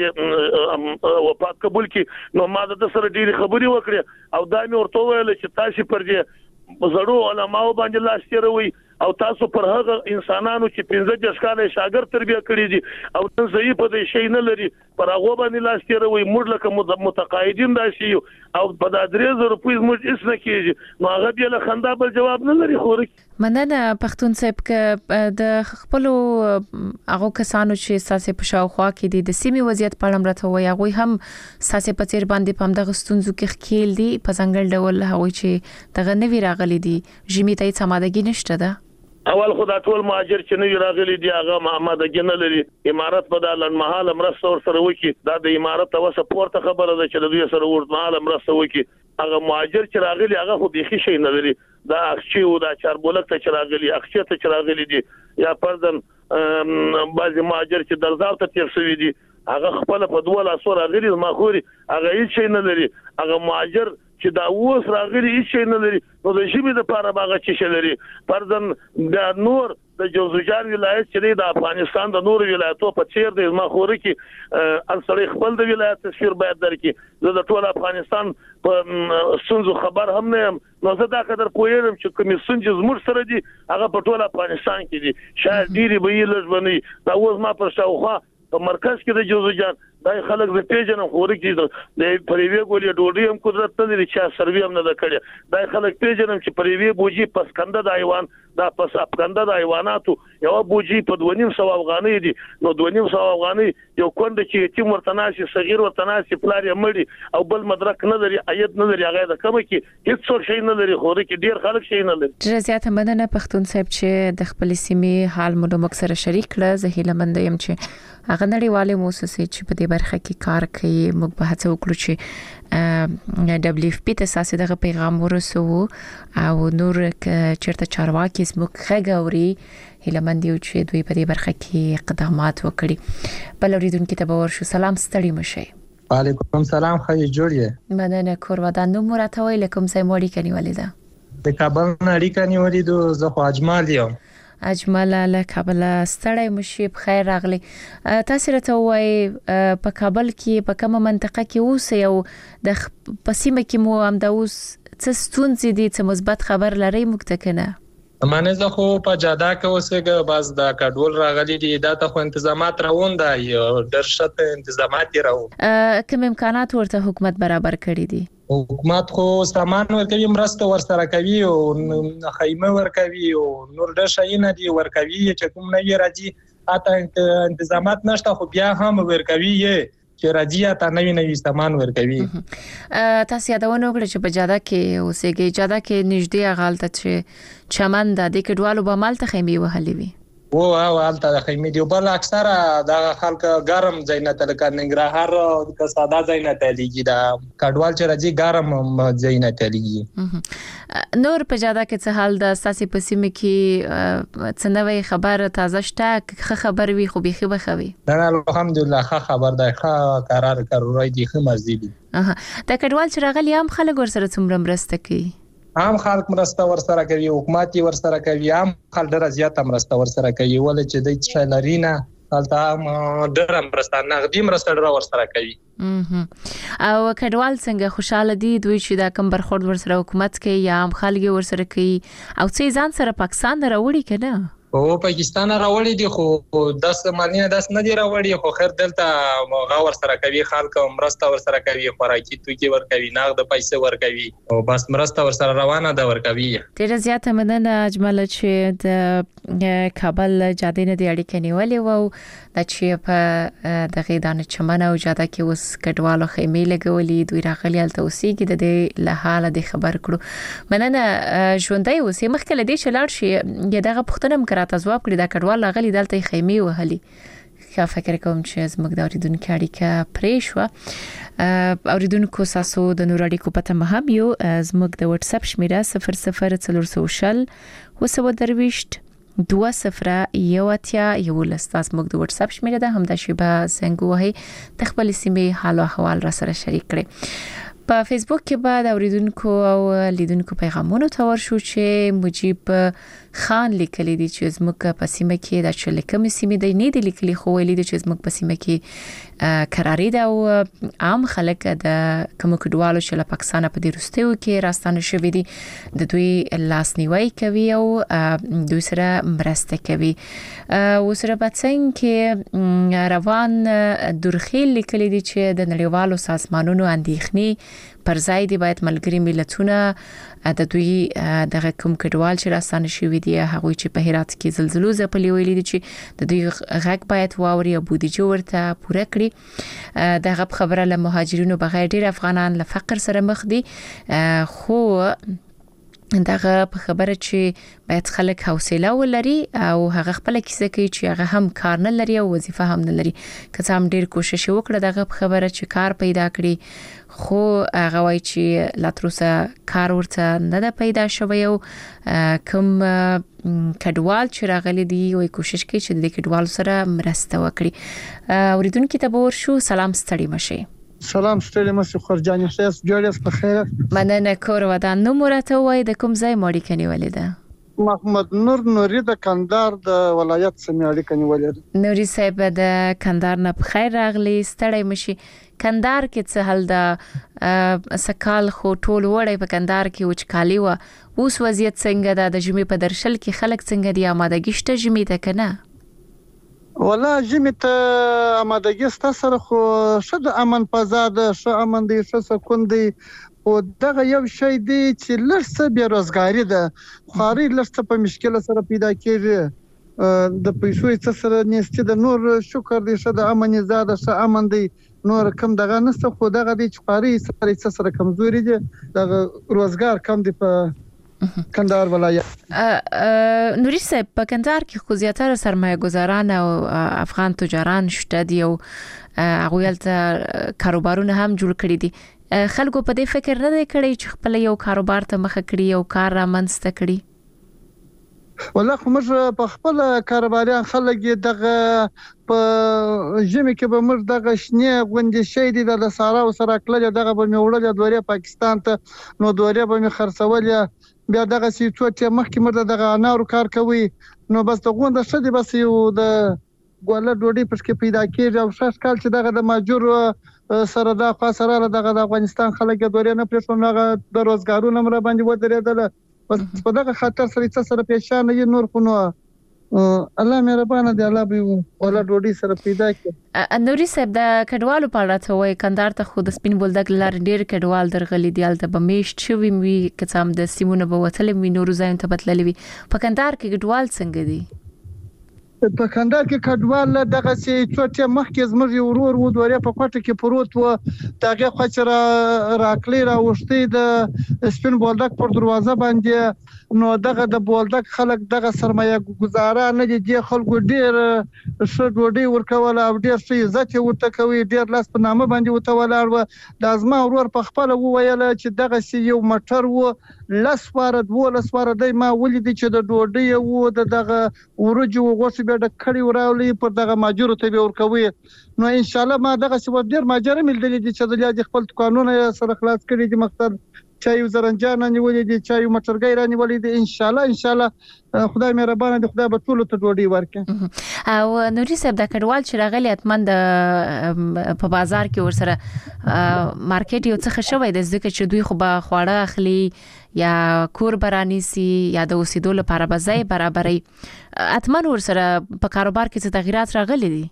دې وفات قبول کی نو ما د سره ډیری خبري وکړه او دا مې ورته ویل چې تاسو پر دې زړو علماء باندې لاس تیروي او تاسو پر هغه انسانانو چې 15 کاله شاګرد تربیه کړی دي او نن ضعیف دي شي نه لري پر هغه باندې لاس تیروي موږ لکه متقاعدین راشي او په 3,000 روپۍ موږ هیڅ نه کیږي نو هغه بیا له خندا بل جواب نه لري خوري مننه پښتون صاحب ک د خپل هغه کسانو چې ساسه په شاوخوا کې دي د سیمې وضعیت په اړه راته وایي هغه هم ساسه په تیر باندې پم د غستونزو کې خېل دي په څنګه ډول هغه چې دغه نوی راغلي دي جمی ته سمادګي نشته ده اول خدای ټول مهاجر چې نوی راغلي دي هغه محمدګي نه لري امارت په د لنمحاله مرسته ور سره وکي دا د امارت او سپورت خبره ده چې د دوی سره ورته مرسته وکي هغه مهاجر چې راغلي هغه خو بيخي شي نه لري دا اخشي او دا چاربولک ته چې راغلي اخشي ته چې راغلي دي یا پردن بعضي مهاجر چې درځاو ته تیر شوی دي هغه خپل په دوه لاسو راغلي ماخوري هغه هیڅ شي نه لري هغه مهاجر چې دا اوس راغلي هیڅ شي نه لري نو د ژبې د پاره باغ چې شي لري پردن د نور د جوزجان ولایت چې د افغانستان د نور ولایتو په چیر د ماخوري کې انصري خپل د ولایت تصویر باید درکې د ټول افغانستان په سنځو خبر هم نه نو زه دا قدر پوهیږم چې کوم سنځ زموږ سره دي هغه په ټول افغانستان کې دي شاید ډیری به یې لږ بني دا اوس ما پر شاوخوا په مرکز کې د جوزجان دای خلک د پیژنم خوري کې د پریوی ګولې ډوډۍ هم قدرت نه لري چې سروي هم نه کړي دای خلک پیژنم چې پریوی بوجي پسکنده د حیوان دا پس اپکنده د حیواناتو یو بوجي په 2,500 افغانۍ دي نو 2,500 افغانۍ یو کونډه چې یتیم ورتناسي صغیر ورتناسي پلار یې مړي او بل مدرک نه لري اید نه لري هغه د کوم کې هیڅ څه شي نه لري خوري کې ډیر خلک شي نه لري ډیر زیات مننه پښتون صاحب چې د خپل سیمې حال مو د مکسره شریک کړه زه هیله مند یم چې هغه نړیواله موسسه چې په دې برخه کې کار کوي موږ به هڅه وکړو چې WFP ته اساسي دغه پیغام ورسو او نور چیرته چارواکي زموږ خګوري هیلمند یو چې دوی په دې برخه کې اقدامات وکړي بل اوریدونکو ته به ورشو سلام ستړي مشه وعلیکم سلام خی جوړیه مننه کورودان نو مرته ویلکم سای موړی کني ولیدا د کابل نړۍ کني ولیدو زه خو اجمال یم اجمل له کابل ستړی مشي بخیر راغلی تاسو راته وای په کابل کې په کومه منطقه کې اوسئ او د پسیمه کې مو هم د اوس څه ستونزې دي څه مثبت خبر لري موږ ته کنه مانه زه خو په جاده کې اوسېږم، بس دا کډول راغلي دي، دا ته خو انتظامات روان دي، ډېر ښه انتظامات روان. کوم امکانات ورته حکومت برابر کړی دي؟ حکومت خو سامان ورکوي، مرسته ورسره کوي او خیمه ورکوي او نور ډېر شیونه دي ورکوي چې کوم نه راځي. اته انتظامات نشته خو بیا هم ورکوي چې راځي ته نوی سامان ورکوي. تاسو یادونه وکړه چې په جاده کې اوسېږئ، جاده کې نږدې غالطه چې چمن د دې کډوالو به مالته خیمې وهلې وي. او حالت د خیمې دی، بل اکثره د خلک ګرم ځای نه تل کار ننګرهار د ساده ځای نه تلېږي، دا کډوال چې راځي ګرم ځای نه تلېږي. نور په جاده کې څه حال د ساسي پسیمه کې څه نوې خبر تازه شته؟ ښه خبر وي خو بيخي بخوي. نه الحمدلله ښه خبر ده، ښه قرار کاروي دي، ښه مرزي دي. د کډوال چې راغلي هم خلک ورسره څومره مرسته کوي؟ عام خلک مرسته ورسره کوي، حکومت یې ورسره کوي، عام خلک ډېر زیات مرسته ورسره کوي، ولې چې د څه لرینه حالت ډېر مرسته نغدي مرسته ډېر ورسره کوي. او کډوال څنګه خوشاله دي دوی چې دا کم برخورد ورسره حکومت کوي یا عام خلک ورسره کوي او څه ځان سره پاکستان راوړي کنه؟ او پاکستان راوړي دي خو داس مالینه داس نه دی راوړي، خو خیر دلته غاور سره کوي، خلک مرسته ورسره کوي، خوراکي توکي ورکوي، نغد پیسې ورکوي او بس مرسته ورسره روانه ده ورکوي. ډېر زیاته مننه اجمل چې د کابل جاده نه دی اړیکه نیولې وو، د چې په دغه دانه چمن او جاده کې اوس کډوالو خیمې لګولې، دوی راغلي الته اوسېږي، د دې له حاله د خبر کړو. مننه ژوندۍ اوسې. مخکې لدی چې لاړ شي دغه پښتنه تاسو جواب کړی دا کډوال غلي دلته خیمه وهلي. خو فکر کوم چې زموږ د اوریدونکو اړیکه پرې شو. اوریدونکو تاسو د نور اړیکو پته مهم یو، زموږ د واتس اپ شمیره 0040 وسودرويشت 2011 تاسو موږ د واتس اپ شمیره ده، هم د شیبه څنګه وهي تخبل سیمه حال او احوال را سره شریک کړئ. په فیسبوک کې بعد اوریدونکو او لیدونکو پیغامونو تور شو چې مجيب خان لیکلی دي چې زموږ په سیمه کې د چلکم سیمه د نه دي لیکلي، خو ویلي دي چې زموږ په سیمه کې قراری ده او عام خلک د کوم کډوالو چې له پاکستان په دې رستیو کې راستانه شوي دي د دوی لاسنیوي کوي او دوی سره مرسته کوي. وسره بڅنګ کې روان درخیل لیکلی دي چې د نړیوالو سازمانونو اندېښنې پر ځای دی باید ملګری ملتونه د دوی دغه کوم کډوال چې راستانه شوي دي هغه چې په هرات کې زلزلو ځپلي ویلي دي چې د دوی غږ باید واوري او بودیجه ورته پوره کړي. دغه خبره له مهاجرینو بغیر ډیر افغانان له فقر سره مخ دي، خو دغه په خبره چې باید خلک حوصله ولري او هغه خپل کیسه کوي چې هغه هم کار نه لري او وظیفه هم نه لري. که څه هم ډیر کوشش وکړه دغه په خبره چې کار پیدا کړي، خو هغه وایي چې لا تر اوسه کار ورته نه ده پیدا شوی او کوم کډوال چې راغلي دي وایي کوشش کوي چې د کډوال سره مرسته وکړي. اوریدونکو ته به ورشو. سلام ستړي مشي. سلام ستړي مشي خورجان شیس جوړیس په خیر. مننه کور ودان نو مرته وای د کوم ځای ماړی کني ولیده؟ محمد نور نوري د کندهار د ولایت سمې اړیکه نیولې ده. نوري صاحب د کندهار نه په خیر راغلی. ستړي مشي. کندهار کې څه حل ده؟ سکال خو ټول وړي په کندهار کې وچکالي و، اوس وضعیت څنګه ده؟ د جمعې په درشل کې خلک څنګه دي؟ آمادګي شته جمعې ته کنه؟ ولا جمعې ته آمادګي ستا سره خو ښه د امن فضا ده، ښه امن دی، ښه سکون دی، او دغه یو شی دی چې لږ څه بیروزګاري ده، خواري لږ څه په مشکل سره پیدا کېږي، د پیسو څه سره نيستي ده. نور شکر دی ښه د امن زاده ښه امن دی، نور کم دغه نسته، خو دغه دی چې خواري سره څه سره کمزوري دي، دغه روزګار کم دی په کندهار ولایت. نوري صاحب په کندهار کې خو زیاتره سرمایه گذاران او افغان تجاران شته دي او هغه ته کاروبارونه هم جوړ کړی دي. خلکو په دې فکر نه دی کړی چې خپل یو کاروبار ته مخه کړی او کار را منځته کړی؟ والله خو موږ په خپل کاروباریان خلک دغه په جمعې کې به موږ دغه شنې غونډې شي دي د سارا او سره کله دغه به مې وړل دورې پاکستان ته، نو دورې به مې خرڅول، بیا دغه سی څوټه مخکې مرده دغه انارو کار کوي، نو بس د غونډه شدي بس یو د ګوله ډوډۍ پښکې پیدا کېږي او شاش کال چې دغه د ماجور سره د خاصره دغه د افغانستان خلک دورې نه پرېښون، هغه د روزګارونو مر باندې ودرېدل، په دغه خاطر سره پېښانه یې نور خو نو الله مهربانه دی الله به ولا ډوډۍ سره پیدا کړي. نوري صاحب د کډوالو په اړه ته وای کندهار ته خو د سپین بولدک لار ډیر کډوال درغلي دی الته به میشت شوی وي کڅام د سیمونه به وتل وي نور ځای ته بتللی وي په کندهار کې کډوال څنګه دي؟ په کندهار کې کډوال دغه سي څوټه مخکې زموږ ورور و دوره په کوټه کې پروت و دغه خچره راکلی راوښتي د سپین بولدک پر دروازه باندې نو دغه د بولدک خلک دغه سرمایه گزاره نه دي خلکو ډیر ښه ډوډۍ ورکول او ډیر ښه عزت ورته کوي ډیر لاس په نامه باندې وته ولاړ و د ازما ورور په خپل وویل چې دغه سي یو مټر و لس واره دی ما ولیدي چې د ډوډۍ و دغه ورجو غوښه د کړي وراولي پر دغه ماجور ته به ورکوي نو ان شاء الله ما دغه څه ډیر ماجر ملدلې دي چې د لادي خپل قانون سره خلاص کړي دي مقصد چایو زرنجان نیولې دي چایو مټرګي را نیولې دي ان شاء الله خدای مهربان دي خدای به ټول ته ډوډۍ ورکړي. او نوري صاحب د کډوال چې راغلي اتمن د په بازار کې ورسره مارکیټ یو څه شوی د ځکه چې دوی خو به خواړه اخلي یا کور برانیسي یا د اوسېدو لپاره به ځای برابرې اتمن ورسره په کاروبار کې څه تغیرات راغلي دي؟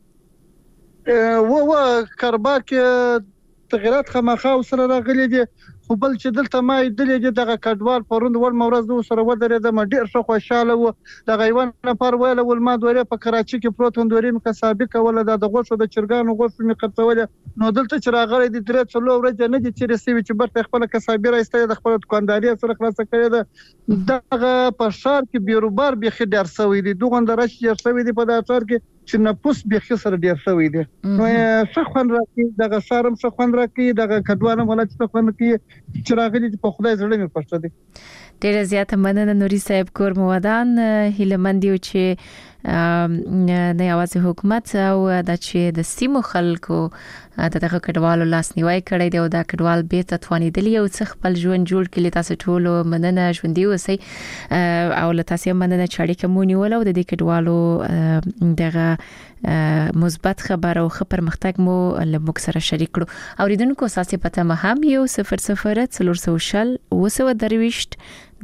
کاروبار کې تغیرات خامخا سره راغلي دي خو بل چې دلته ما دلې دغه کډوال پروند ور مورز دو سره ودرې د ډیر ښه خوشاله و د غیوان نفر ویل ول ما دوره په کراچي کې پروتون دوره مې سابقه ولا د غوښو د چرګانو غوښو مې قرتول نو دلته چې راغلي د درې څلو ورځې نه دي چې رسېږي چې برته خپل کسابي راځي د خپل دکانداري سره خلاص کړی ده دغه په شهر کې بیروبار به خډر سوي دي دوه غندرش یې سوي دي په دا شهر کې چې نفوس به خسر ډیر شوی دی نو څه خوند راکې دغه شرم څه خوند راکې دغه کډوانه ولادت څه خوند کې چې راغلي په خدای زړه مې پښته دي. ډیر زیات مننه نوري صاحب کور مودان هیلمندیو چې نه یوازې حکومت او د چې د سیمو خلکو دغه کډوالو لاس نیوي کړی دی او دا کډوال به تتوانیدلی او څخ خپل ژوند جوړ کړي تاسو ټول مننه ژوندۍ اوسئ او له تاسو مننه چې اړیکه مو نیول او د دې کډوالو دغه مثبت خبر او خبر مختګ مو له موږ سره شریک کړو اوریدونکو ساسي پته مهم یو 00 300 وسو درويشت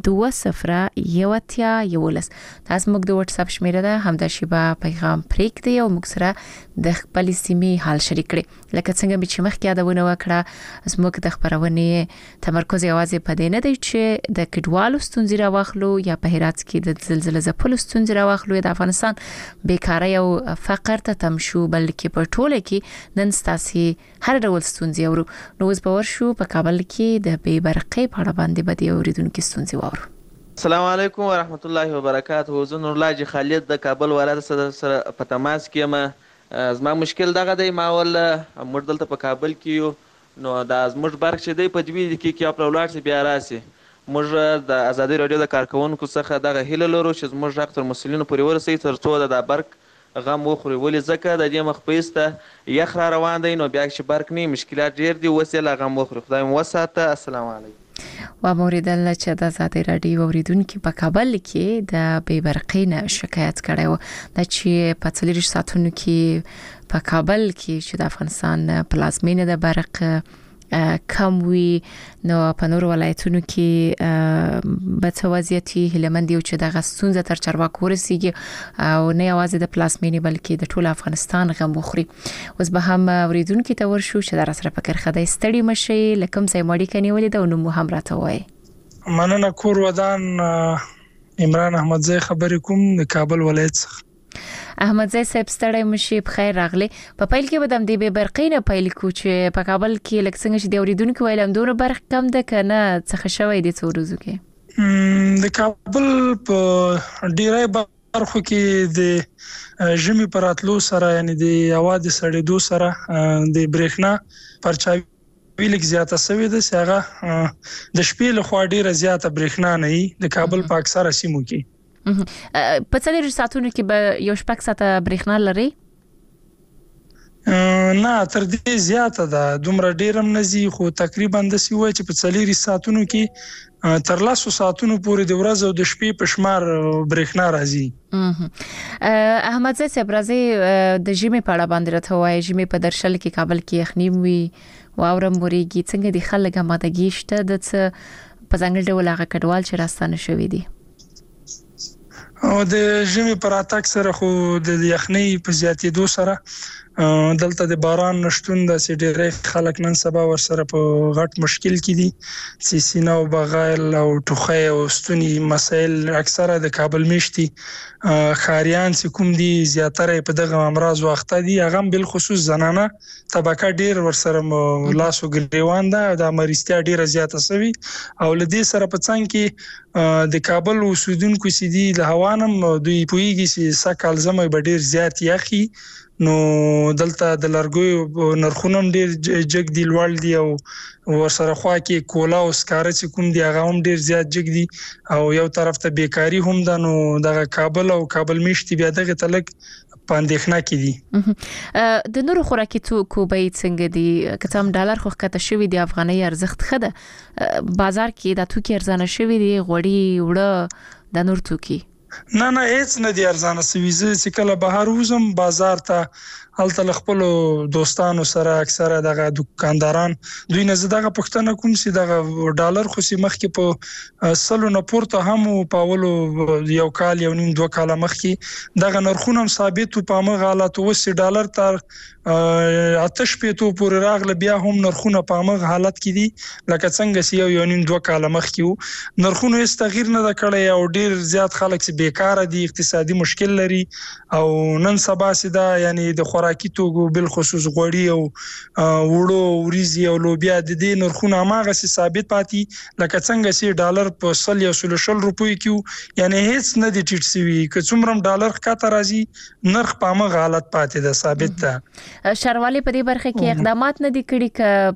20 یولس تاسو موږ د واتس اپ شمیره ده هم د شیبا پیغام پریک دی او موږ سره د خپل سیمې حال شریک کړي لکه څنګه چې مخکې یادونه وکړه زموږ د خبرونه تمرکز یوازې په دې نه دی چې د کډوالو ستونزې راوخلو یا په هرات کې د زلزلې ځپلو ستونزې راوخلو د افغانستان بیکاری او فقر ته تم شو بلکې په ټوله کې نن ستاسي هر ډول ستونزې اورو نو اوس باور شو په کابل کې د بې برقۍ په اړه باندې بدی اوریدونکو ستونزې واورو. السلام علیکم ورحمت الله وبرکاته. زه نور الله خالد د کابل ولایت سره په تماس کې ما زما مشکل دغه دی ما ول موږ دلته په کابل کې نو دا زموږ برق چې دی په دوی کې خپل ولایت سي بیا راسي موږ د ازادي رادیو د کارکونکو څخه دغه هیله لرو چې زموږ اکثر مسولینو پورې ورسي تر څو د برق غم وخوري ولې ځکه د دې مخ پیسته یخ را روان دی نو بیا چې برق نه مشکلات ډیر دي وسیله غم وخوري خدای مو وساته. السلام علیکم. و موریدل چې د ازادي رادیو اوریدونکو په کابل کې د بې برقۍ نه شکایت کړي و د چې په 40 ساعتونو کې په کابل کې چې د افغانستان پلازمینه د برق کم وی نو په نور ولایتونو کې به توازیتي هلمندیو چې د غستونزه تر چرواک ورسیږي او نه یوازې د پلاسمینی بلکې د ټول افغانستان غم وخوري. اوس به هم اوریدونکو ته ورشو چې در سره فکر خدای ستړي مشي لکم ځای ماړی کني ولید او نو هم راته وای. مننه کور ودان عمران احمدزی خبرې کوم د کابل ولایت څخه. احمدزی صاحب ستړی مشي بخیر راغلی په پیل کې بدم دی به برقې نه پیل کو چې په کابل کې لکه څنګه چې د اوریدونکو ویلم دوه برق کم ده کنه څه شوی دي څورزو کې د کابل په ډیری برخو کې د ژمي پراتلو سره یعنی د هوا د سړېدو سره د برېښنا پرچاوي لیک زیاته سوي ده سیغه د شپې له خوا ډیره زیاته برېښنا نه وي د کابل په اکثره سیمو کې په 40 ساعتونو کې به یو شپږ ساعته برېښنا لري نه تر دې زیاته ده دومره ډیرم نزي خو تقریبا د سی وای چې په 40 ساعتونو کې تر 10 ساعتونو پورې د ورځې او د شپې په شمار برېښنا راځي. احمد زه صبرازي د ژمي په اړه باندې راته وای ژمي په درشل کې کابل کې یخنی وي او اورم وريږي څنګه د خلک مادګی شته د په ځانګړي ډول هغه کډوال چې راستانه شوي دي؟ او د ژمي پر اتاک سره خو د یخنۍ په زیاتېدو سره دلته د باران نشټون د ډېرې خلک نن سبا ور سره په غټ مشکل کې دي چې سینه او بغل او ټوخی او ستوني مسایل اکثره د کابل میشتي خاریان چې کوم دي زیاتره په دغه امراض واخته دي هغه بل خصوص زنانه طبقه ډېر ور سره لاسو ګریوان ده د مریضتیا ډېره زیاته شوی او لدې سره په څنګ کې د کابل اوسیدونکو چې دي له هوانم دوی پویږي چې سکهال زموږ به ډېر زیات یخي نو دلته د لرګیو نرخونه ډېر جګ دي لوړ دي او ورسره خوا کې کولا او سکاره چې کوم دي هغه هم ډېر زیات جګ دي او یو طرف ته بیکاری هم ده نو دغه کابل او کابل میشتي بیا دغه تلک پاندېخنه کې دي د نورو خوراکي توکو بیې څنګه دي که څوم ډالر خو کته شوی دی افغاني ارزښت خده بازار کې د توکي ارزانه شوی دی غوړي وړه د نور توکي نه هیڅ نه دی ارزانه سوي چې کله بهر وزم بازار ته هلته خپل دوستانو سره اکثره دغه دکانداران دوی نه زدهغه پښتنه کوم چې دغه ډالر خو سي مخکې په سلو نه پورته هم په اولو یو کال یو نیم دوه کال مخکې دغه نرخونه ثابت په مغه حالت وسې ډالر تر آتش پېتو پورې راغله بیا هم نرخونه په مغه حالت کې دي لکه څنګه چې یو نیم دوه کال مخکې نرخونه هیڅ تغییر نه کړی او ډیر زیات خلک چې بیکاره دي اقتصادي مشکل لري او نن سبا سیدا یعنی د خوراکي توکو بل خصوص غوړي او وړو وريزي او لوبیا د دې نرخونه ماغه ثابت پاتې لکه څنګه چې ډالر په 100 روپۍ کې یعنی هیڅ نه دي ټیټ سوي که څومره ډالر ښکته راځي نرخ په مغه حالت پاتې ده ثابت ده شاروالي په دې برخه کې اقدامات نه دي کړي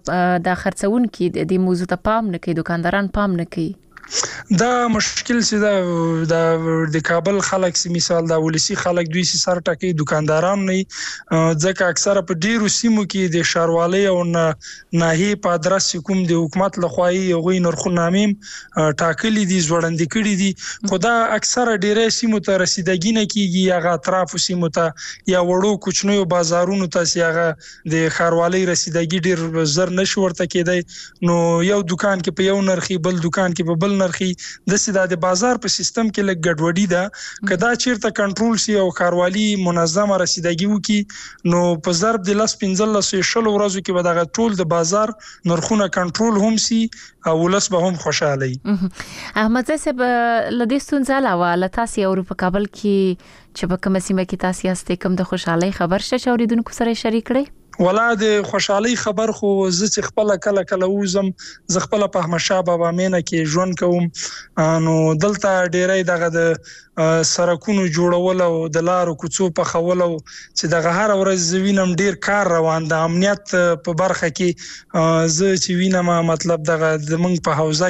ک د خرڅون کې د موضوع ته پام نه کوي دکانداران پام نه کوي دا مشکل چې د کابل خلک سي مثال دا ولسی خلک دوی سي سر ټکی دکانداران نه ځکه اکثره په ډیرو سیمو کې د شاروالي او ناهي په ادرس کوم د حکومت لخوای غوي نرخنامې ټاکلي دي زوړندې کړي دي خدا اکثره ډیره سیمو ته رسیدګي نه کیږي هغه اطراف سیمو ته یا وړو کوچنیو بازارونو ته سیغه د خاروالي رسیدګي ډیر زر نشو ورته کېدای نو یو دکان کې په یو نرخي بل دکان کې په بل نرخي د سیده د بازار په سیستم کې لګ ګډوډي ده کدا چیرته کنټرول سي او کاروالي منظمه رسیدګي وکي نو په ضرب د 15 شل ورځو کې به دغه ټول د بازار نرخونه کنټرول هم سي او ولس به هم خوشاله وي احمد صاحب لدې ستونزه علاوه لتاسي او په کابل کې چې په کومه سیمه کې تاسو یاستئ کوم د خوشحالي خبر شې اوریدونکو سره شریک کړئ ولا د خوشحالي خبر خو زه خپل کله وزم ز خپل په احمدشاه بابا مینه کې ژوند کوم نو دلته ډیرې دغه د سرکونو جوړول او د لارو کوڅو په خول او چې دغه هر ورځ زوینم ډیر کار روان د امنیت په برخه کې زه چې وینم مطلب دغه د منګ په حوزه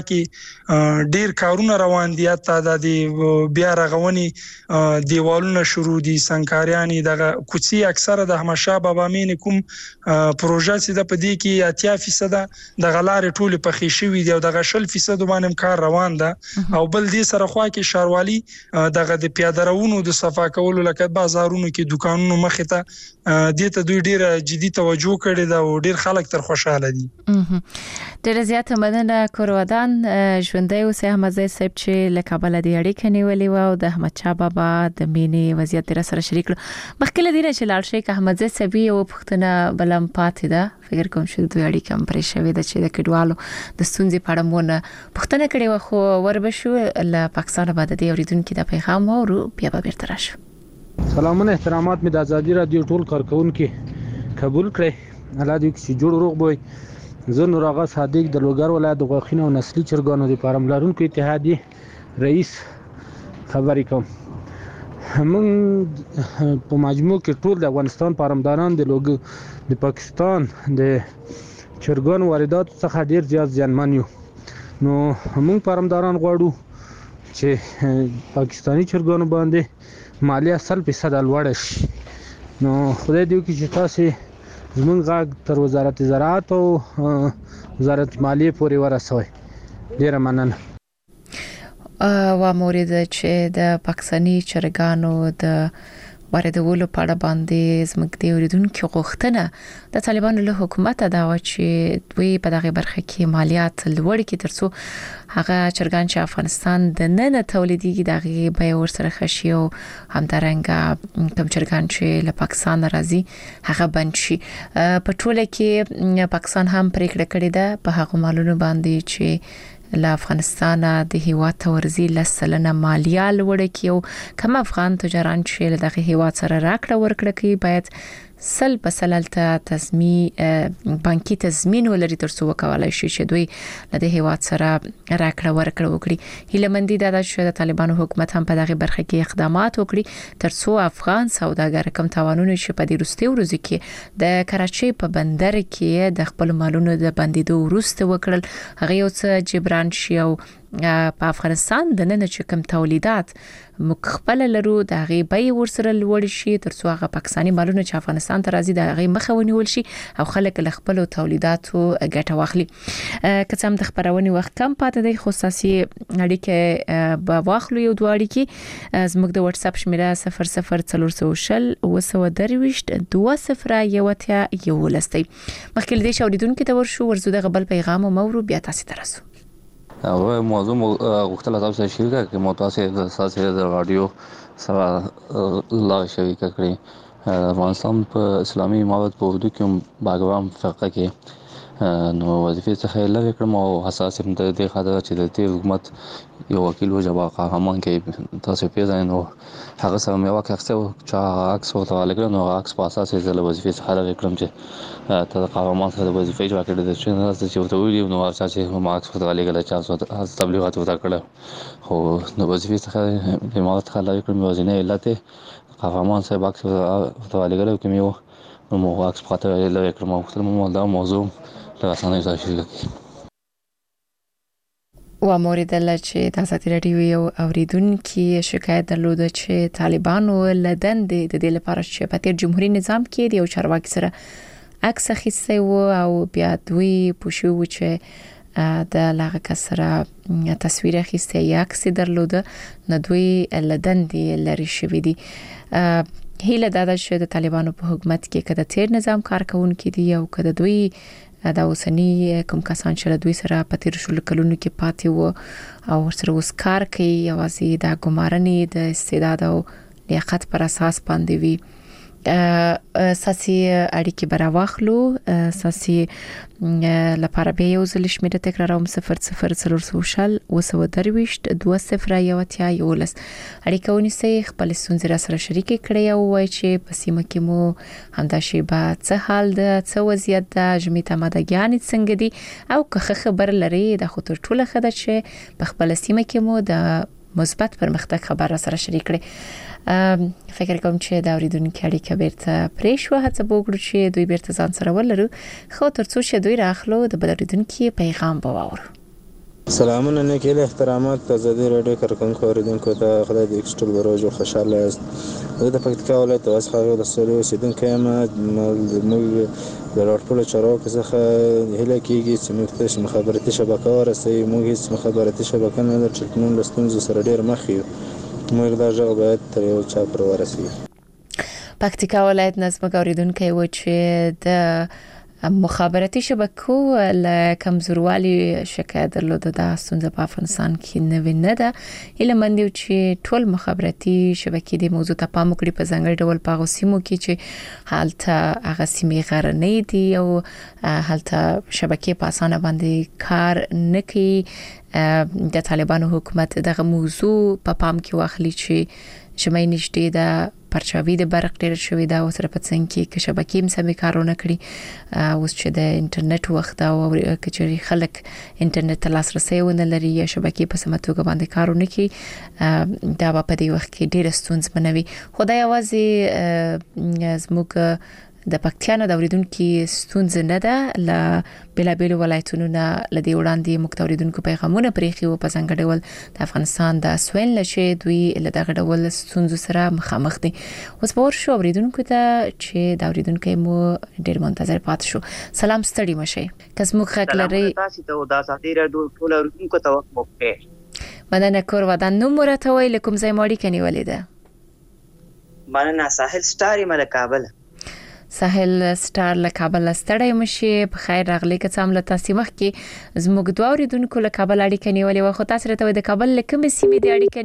کې ډیر کارونه روان دي ته د بیا رغونی دیوالونه شروع دي سنکاریانی دغه کوڅې اکثره د احمدشاه بابا مینه کوم پروژه چې د پدې کې 80% د غلارې ټوله په خېشوي دی او د 0% باندې کار روان ده او بل دې سره خوا کې شاروالي دغه د پیاده‌روونو د صفا کولو لکه بازارونو کې دکانونو مخې ته دې ته دوی ډیره جدي توجه کړې ده او ډیر خلک تر خوشاله دي ډیره زیاته مننه کورودان ژوندۍ اوسه احمد صاحب چې له کابل د اړیکې نیولې و او د احمد شاه بابا د مینې وضعیت سره شریک مخکله دینه چې لاړ شي احمد صاحب یو پښتنه بلم پاتې ده فکر کوم چې دوی اړیکه هم پرې شوې ده چې د کډوالو د ستونزې په اړه مونږ پښتنه کړي و خو وربشو له پاکستان بعد د اوریدونکو د پیغام او بیا به بیرته راشو سلامونه احترامات مې د ازادي رادیو ټول کارکونکو قبول کړئ الله دې چې جوړ روغ وي زه نور آغا صادق د لوګر ولایت د غوښینو او نسلي چرګانو د پرملارونکو اتحادیه رئیس خبرې کوم من په مجموع کې ټول د افغانستان پرمداران د پاکستان د چرګانو واردات څخه ډیر زیات زیانمن یو نو موږ پرمداران غواړو چې پاکستانی چرګانو باندې مالیه 100% لوړ شي نو خدای دې وکړي چې تاسو زموږ غږ تر وزارت زراعت او وزارت مالیه پورې ورسوي ډیر مننه و مورد چې د پاکستانی چرګانو د واردولو په اړه باندې زموږ د اوریدونکو غوښتنه د طالبانو له حکومت دا و چې دوی په دغه برخه کې مالیات لوړ کړي ترڅو هغه چرګان چې افغانستان د نن تولیدي دغه به ورسره خشي او همدارنګه کوم چرګان چې له پاکستان راځي هغه بند شي. په ټوله کې پاکستان هم پریکړه کړې ده په هغه مالونو باندې چې له افغانستان د هیواد تورزی لسلنه مالیه لوړه کیو کوم افغان تجاران چې له دغه هیواد سره راکړه ورکړه کوي باید سل په سلالته بانکي تضمین ولري ترڅو وکولای شي چې دوی له دې هیواد سره راکړه ورکړه وکړي. هیلمندي دا چې د طالبانو حکومت هم په دغه برخه کې اقدامات وکړي ترڅو افغان سوداګر کم تاوانونه چې په دې وروستي ورځو کې د کراچۍ په بندر کې د خپل مالونو د بندیدو وروسته وکړل هغه یو څه جبران شي او په افغانستان د نن چې کوم تولیدات مخبل لرو د هغه به ورسره لوړ شي ترڅو هغه پاکستاني مالونه چې افغانستان ته راځي د هغه مخه ونیول شي او خلک له خپل تولیداتو ګټه واخلي. که څه هم د خبرونې وخت کم پاتې دی خو ساسي اړیکه به واخلو یو دوه اړیکې زموږ د واتس اپ شمیره 00400 وسودرويشت 2011 یولستي مخکې دې شاوریدونکو ته ورشو ورزو د غبل پیغام او مورو بیا تاسو ترسو او موضوع غوښتل تاسو شریکه کې متوسط د اساسي د رادیو سره لا شریکه کړی افغانستان په اسلامي امارت په اردو کې باغوام فرقه کې نو وظیفه څخه لږ کړم او حساس هم د دې خاطر چې د دې حکومت یو وکیل وجبا قهرمان کې تاسو پیژنئ نو هغه سره مې واکه چې عکس ورته لګل نو عکس په اساس یې د وظیفه څخه لږ کړم چې ته قهرمان سره د وظیفه جوړ کړې د چې ورته ویلو نو چې ما عکس ورته لګل چې تبلیغات ورته کړل خو نو وظیفه څخه د امارت څخه لږ کړم وزنه علت قهرمان صاحب عکس ورته لګل کوم یو نو عکس په خاطر لږ کړم مختلف دا موضوع رسانه شریکه و مورد چې د ازادي رادیو یو اوریدونکو شکایت درلوده چې طالبانو لدن د دې لپاره چې په تیر جمهوریت نظام کې یو چارواکي سره عکس اخیسته او بیا دوی پوښیو چې د لاغه کسره تصویر اخیسته یا عکس درلوده نو دوی لدن دی لري شوی دي. هیله دا ده چې د طالبانو په حکومت کې کده تیر نظام کارکونکو دي او کده دوی دا اوسنی کوم کسان چې دوی سره په تیر شل کلونو کې پاتې وو او سره اوس کار کوي یوازې د ګمارنې د استعداد او لیاقت پر اساس باندې وي. ساسي اړیکې براواخلو ساسي لپاره به یو ځل شمیره تکراروم 00400 وسودرويشت 2011 یولس اړیکه ونیسي خپل سنځره سره شریک کړی او وای چې په سیمه کې مو همدا شی به څه حال ده څه وضعیت ده جمیته مدګیان څنګه دي او که خبر لري د خطر ټوله خدای چې په خپل سیمه کې مو د مثبت پرمختګ خبر سره شریک کړي. فکر کوم چې دا اوریدونکو اړیکه بیرته پریښو هڅه وکړو چې دوی بیرته ځان سره ولرو خو ترڅو چې دوی راخلو د بل اوریدونکو پیغام بواورو. سلامونه نیکه له احترامات ازادي رادیو کارکونکو اوریدونکو ته خدای دې ایکسټل بروج خوشاله است. د پکتیکا ولایت واسخه د سولو سیدونکو موږ د راټول چارواکو څخه هله کېږي چې موږ ته مخابراتي شبکه ورسوي موږ هیڅ مخابراتي شبکه نه لرو چې موږ لستونزو سره ډیر مخ یو موږ دا ژغ باید تر یو چا پر ورسوي. پکتیکا ولایت نظم اوریدونکو و چې د مخابراتي شبکو له کمزوروالی شکایت درلوده د ستونزه په افغانستان کې نه ده اله مندي چې ټول مخابراتي شبکې د موضوع ته پام وکړي په ځانګړي ډول په غوسیمو کې چې حالت هغه سیمې غرنۍ دي او حالت شبکې په اسانه باندې کار نه کوي. د طالبانو حکومت دغه موضوع په پام کې واخلي چې شمای نشته د پرچاوي د برق ډیر شوې دا اوس په څنګه کې شبکې هم سمې کارونه کړي اوس چې د انټرنیټ وخت او کچري خلک انټرنیټ ته لاسرسي ونه لري یا شبکې په سمه توګه باندې کارونه کوي دا په دې وخت کې ډیر ستونزې بنوي. خدای یوازې زموږ د پکتیانو د اوریدونکو ستونزې نه ده ل بلابل ولایتونو نه لدی وړاندې مکتوریدونکو پیغامونه پریخي او په څنګه ډول د افغانستان د سویل لشي دوی له دغه ډول ستونزو سره مخامخ دي. اوس په ورشو اوریدونکو ته چې د اوریدونکو مو ډیر منتظر پات شو. سلام ستړي مشه کسمو خک لري تاسو ته د ازادي رادیو ټول اوریدونکو ته وخت مننه کور ودان نو مرته ویل کوم ځای ماړي کني ولیده مننه ساحل سټار یم له کابل. ساحل سټار له کابل ستړی مشي په خیر راغلی که څام له تاسو مخ کې زموږ دوه اوریدونکو له کابل اړیکه نیولې و خو تاسو راته د کابل له کوم سیمې د اړیکه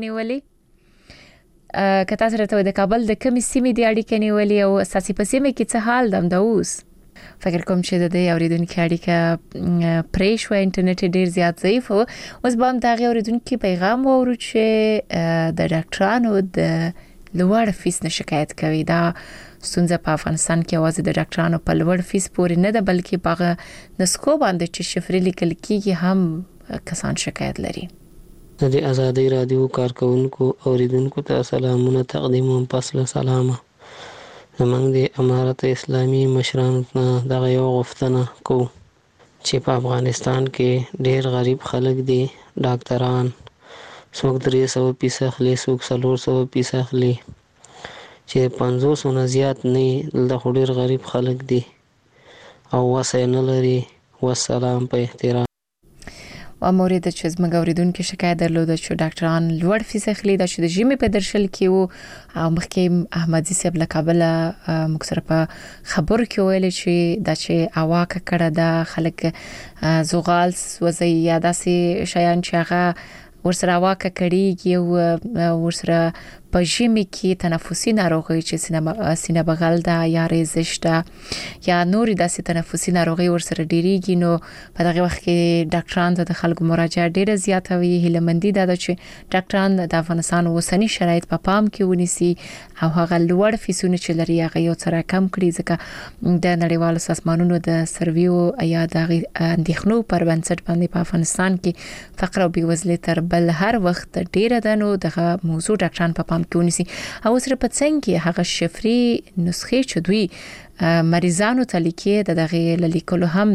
نیولې که تاسو راته د کابل د کوم سیمې د اړیکه نیولې او اساسي په سیمه کې څه حال دم د اوس فکر کوم چې د دې اوریدونکو اړیکه پرې شو انټرنیټ ډیر زیات ضعیف و اوس به هم دا اوریدونکو پیغام وورو چې د ډاکټرانو د لوړ فیس نه شکایت کوي دا ستونزه په افغانستان کې اواز د ډاکټرانو په لوړ فیس پورې نه ده بلکې په نسخو باندې چې شفرې لیکل کیږي هم کسان شکایت لري. د آزادۍ رادیو کارکونکو اوریدونکو ته سلامونه تقدیم هم پس له سلامه. زمونږ د امارت اسلامي مشرانو ته دغه یو غوښتنه کوو چې په افغانستان کې ډیر غریب خلک دي ډاکټران څوک 300 پیسې اخلي څوک 400 پیسې اخلي چې 500 نه زیات نه د ډیر غریب خلک دي او وسه نه لري. والسلام په احترام. و مورید چې زموږ اوریدونکو شکایت درلود چې ډاکټران لوړ فیس اخلي د شې د جیمې په درشل کې وو او مخکې احمدي صاحب له کابل مکسر په خبر کې ویل چې د چې اواکه کړه د خلک زغال وزي یا داسې شیان چې هغه ورسره واکه کړي او ورسره په ژمي کې تنفسي ناروغي چې سینه بغل ده یا ریزش ده یا نوري داسې تنفسي ناروغي ورسره ډیریږي نو په دغه وخت کې ډاکټران ته د خلکو مراجعه ډیره زیاته وي. هیلمندي ده چې ډاکټران د افغانستان اوسنی شرایط په پام کې ونیسي او هغه لوړ فیسونه چې لري هغه یو څه کم کړي ځکه د نړیوالو سازمانونو د سرویو یا د اندېښنو پر بنسټ باندې په افغانستان کې فقر او بیوزلي تر بل هر وخت ډیره ده نو دغه موضوع ډاکټران په پام کې ونیسي او سره په څنګه هغه شفري نسخې چې دوی مریضانو ته لیکي د دغه لیکلو هم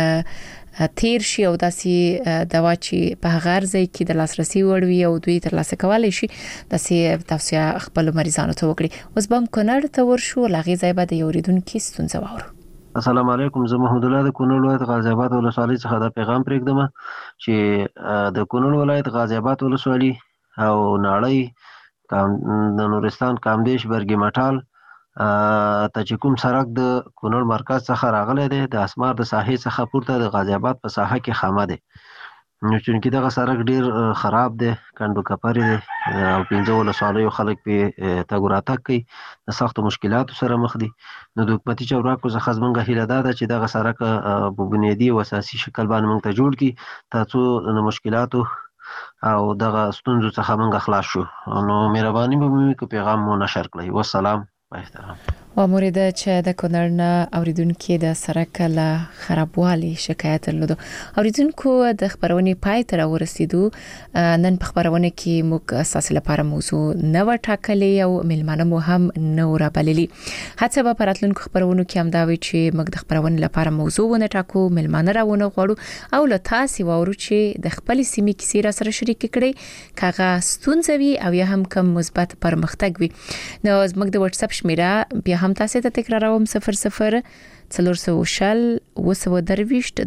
تیر شي او داسې دوا چې په غرض کې د لاسرسي وړوي او دوی تر لاسه کولای شي داسې توصيه خپل مریضانو ته وکړي. اوس بم کونړ ته ورشو لغې ځای به د یوریدونکو ستونزه وورو. السلام علیکم زه محمد الله د کونړ ولایت غازی آباد ولسوالۍ څخه د پیغام پرېږدم چې د کونړ ولایت غازی آباد ولسوالۍ او ناړۍ د نورستان کامدیش برګی مټال ته چې کوم سړک د کونړ مرکز څخه راغلی دی د اسمار د ساحې څخه پورته د غازی آباد په ساحه کې خامه دی نو چې دغه سړک ډیر خراب دی کندو کپری دی او 15 ولسوالیو خلک په تګ راتګ کوي د سخت مشکلاتو سره مخ دي. نو د حکومتي چارواکو څخه زمونږ هیله ده چې دغه سړک په بنیادی او اساسي شکل باندې موږ ته جوړ کړي ترڅو د مشکلاتو او دغه ستونزو څخه موږ خلاص شو. نو مهرباني به مې کو پیغام مو نشر کړئ. والسلام په احترام. و مورید چې د کونړ نه اوریدونکو د سرک له خرابوالي شکایت درلود. اوریدونکو د خبرونې پای ته ورسېدو. نن په خبرونه کې موږ اساس لپاره موضوع نه وټاکلې او ملمانه مو هم نه ورابللې. هڅه به پراتلونکو خبرونو کې هم دا وي چې موږ د خبرونه لپاره موضوع ونه ټاکو ملمانه راونه غواړو او له تاسو وورو چې د خپل سیمې کیسې را سره شریک کړئ کاغه ستونزوي او یا هم کم مثبت پرمختګ وي. نو زموږ د واتس اپ شمیره بیا هم تاسو ته تکراروم 00 400 وسو درويشت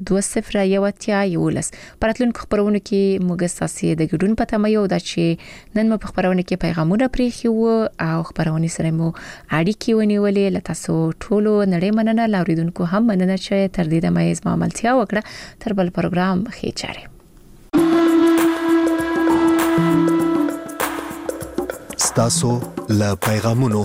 2011 پراتلونکو خبرونه کې موږ تاسو د ګډون پته مې یو دا چې نن په خبرونه کې پیغامونه پریخي او خبرونه سره مو اړیکې ونیولې لته تاسو ټولو نړۍ مننه لاوریدونکو هم مننه چې تر دې د مې زما عملتیا وکړه. تر بل پروګرام خې چاره ستاسو له پیغامونو.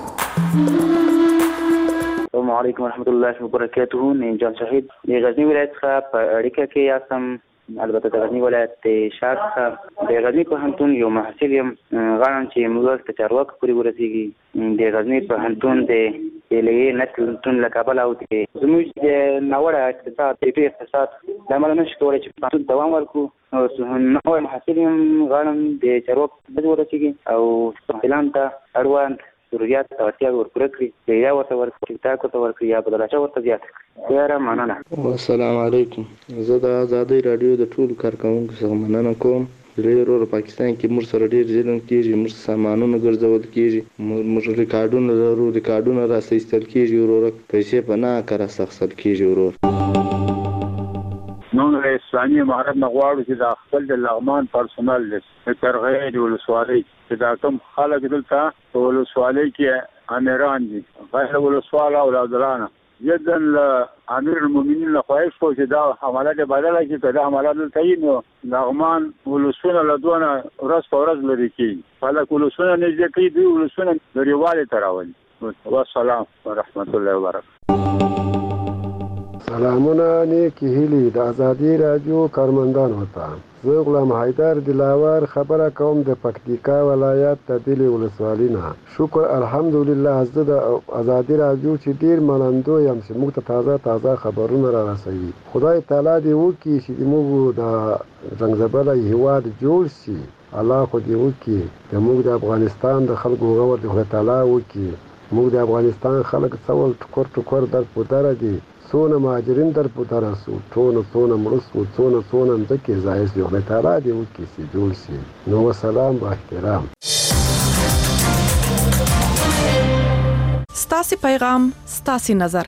السلام علیکم ورحمت الله وبرکاته. من جان شهید د غزنی ولایت څخه په اړیکه کې یاستم. البته د غزنی ولایت د شار څخه د غزنی پوهنتون یو محصل یم. غواړم چې موږ ته چارواکو پورې ورسیږي د غزنی پوهنتون د لې نسل له کابل او زموږ د ناوړه اقتصاد د اقتصاد د عمل نشو کولای چې پوهنتون دوام ورکړو او نو محصل یم. غواړم د چارواکو پورې ورسیږي او اعلان ته اړوند ضرورت او اړتیا ورپوره کړي یا ورته ورکړي تاسو ته ورکړي یا بدلچا ورته زیات کړي. ډیره مننه. السلام علیکم. زه د آزادۍ رادیو د ټولو کارکونکو څخه مننه کوم. ډېر پاکستان کې موږ سره ډېر ظلم کیږي، موږ سامانونه ګرځول کیږي، موږ ریکارډونه لرو، ریکارډونه راستل کیږي، ورور پیسې په نه کار سخصل کیږي. ورور نو رئیس اسلامي امارت نغواړو چې د خپل د لغمان پرسونل د ترغیب ولسوالۍ چې دا کوم خلک دلته ولسوالۍ کې امیران دي غیر ولسواله اولادرانه جدن امیر المؤمنین له خواهش کو چې دا حملات بدله کې کړه حملات دلته نو لغمان ولسونه لدونه ورځ په ورځ لري کې خلک ولسونه نږدې کوي دی ولسونه لريواله تراولي والسلام ورحمت الله وبرکاته. سلامونه نیکی هیلی د ازادي رادیو کارمندانو ته. زه غلام حیدر دلاور خبره کوم د پکتیکا ولایت د دلی ولسوالۍ نه. شکر الحمدلله زه د ازادي رادیو چې ډیر منندوی یم چې موږ ته تازه خبرونه را رسوي. خدای تعالی دې وکړي چې موږ د څنګه هیواد جوړ شي. الله خو دې وکړي چې موږ د افغانستان د خلکو غوړ دې خدای تعالی وکړي. موږ د افغانستان خلک څول ټکر در پدره دي. څونه مهاجرین در پدره سو څونه مړه سو څونه مځکې ځای سي. خدای تعالی دې وکړي چې جوړ شي. نو سلام با احترام. ستاسو پیغام ستاسو نظر.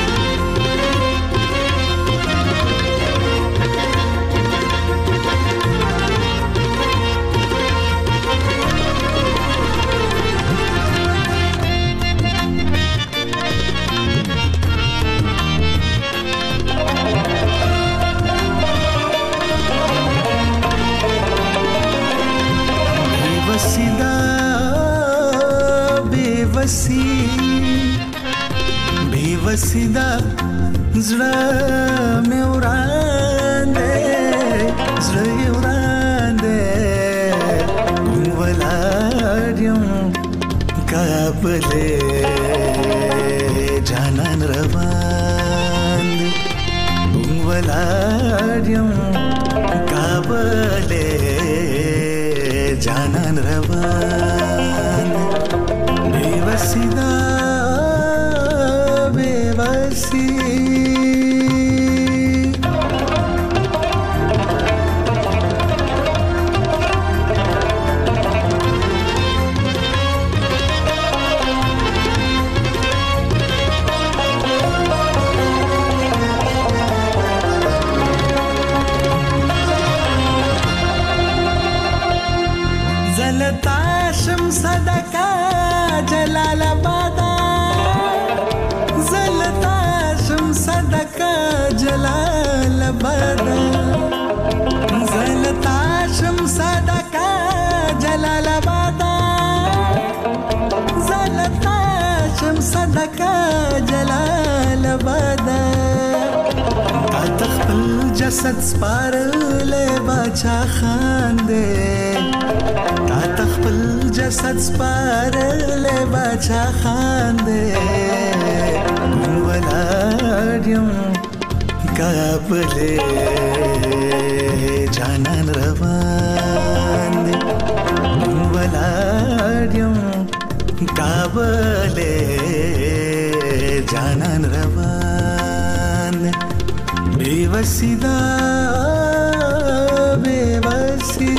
बेवसीदा زړه مې وراندې ولاړم کابلې جانان روان ولاړم کابلې جانان روان बेवसीदा बेवसी زلتاشم صدقه جلالآباد زلتاشم صدقه جلالآباد زلتاشم صدقه جلالآباد زلتاشم صدقه جلالآباد تا تخپل جسد سپارلې باچا خاندې تا تخپل جسد سپارلې باچا خاندې ولاړم کابلې جانان روان دي ولاړم کابلې جانان روان دي बेवसीदा बेवसी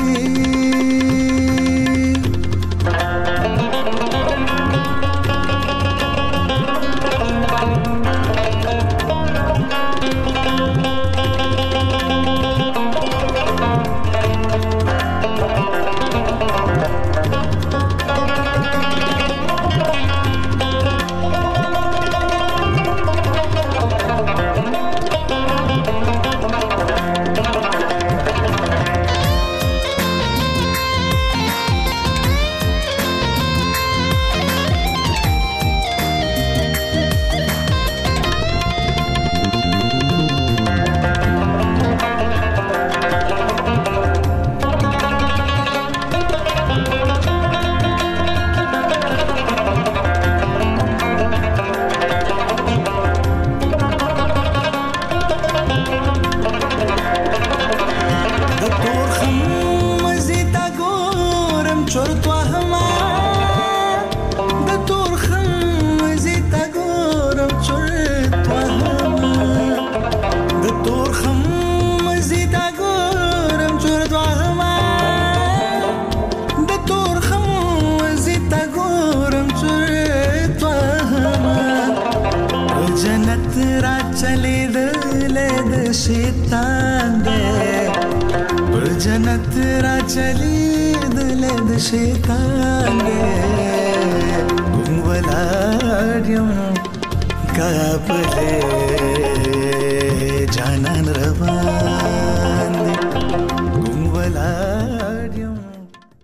شیطان دے چلی دلد شیطان دے گمولاڈیم کابلے جانان روان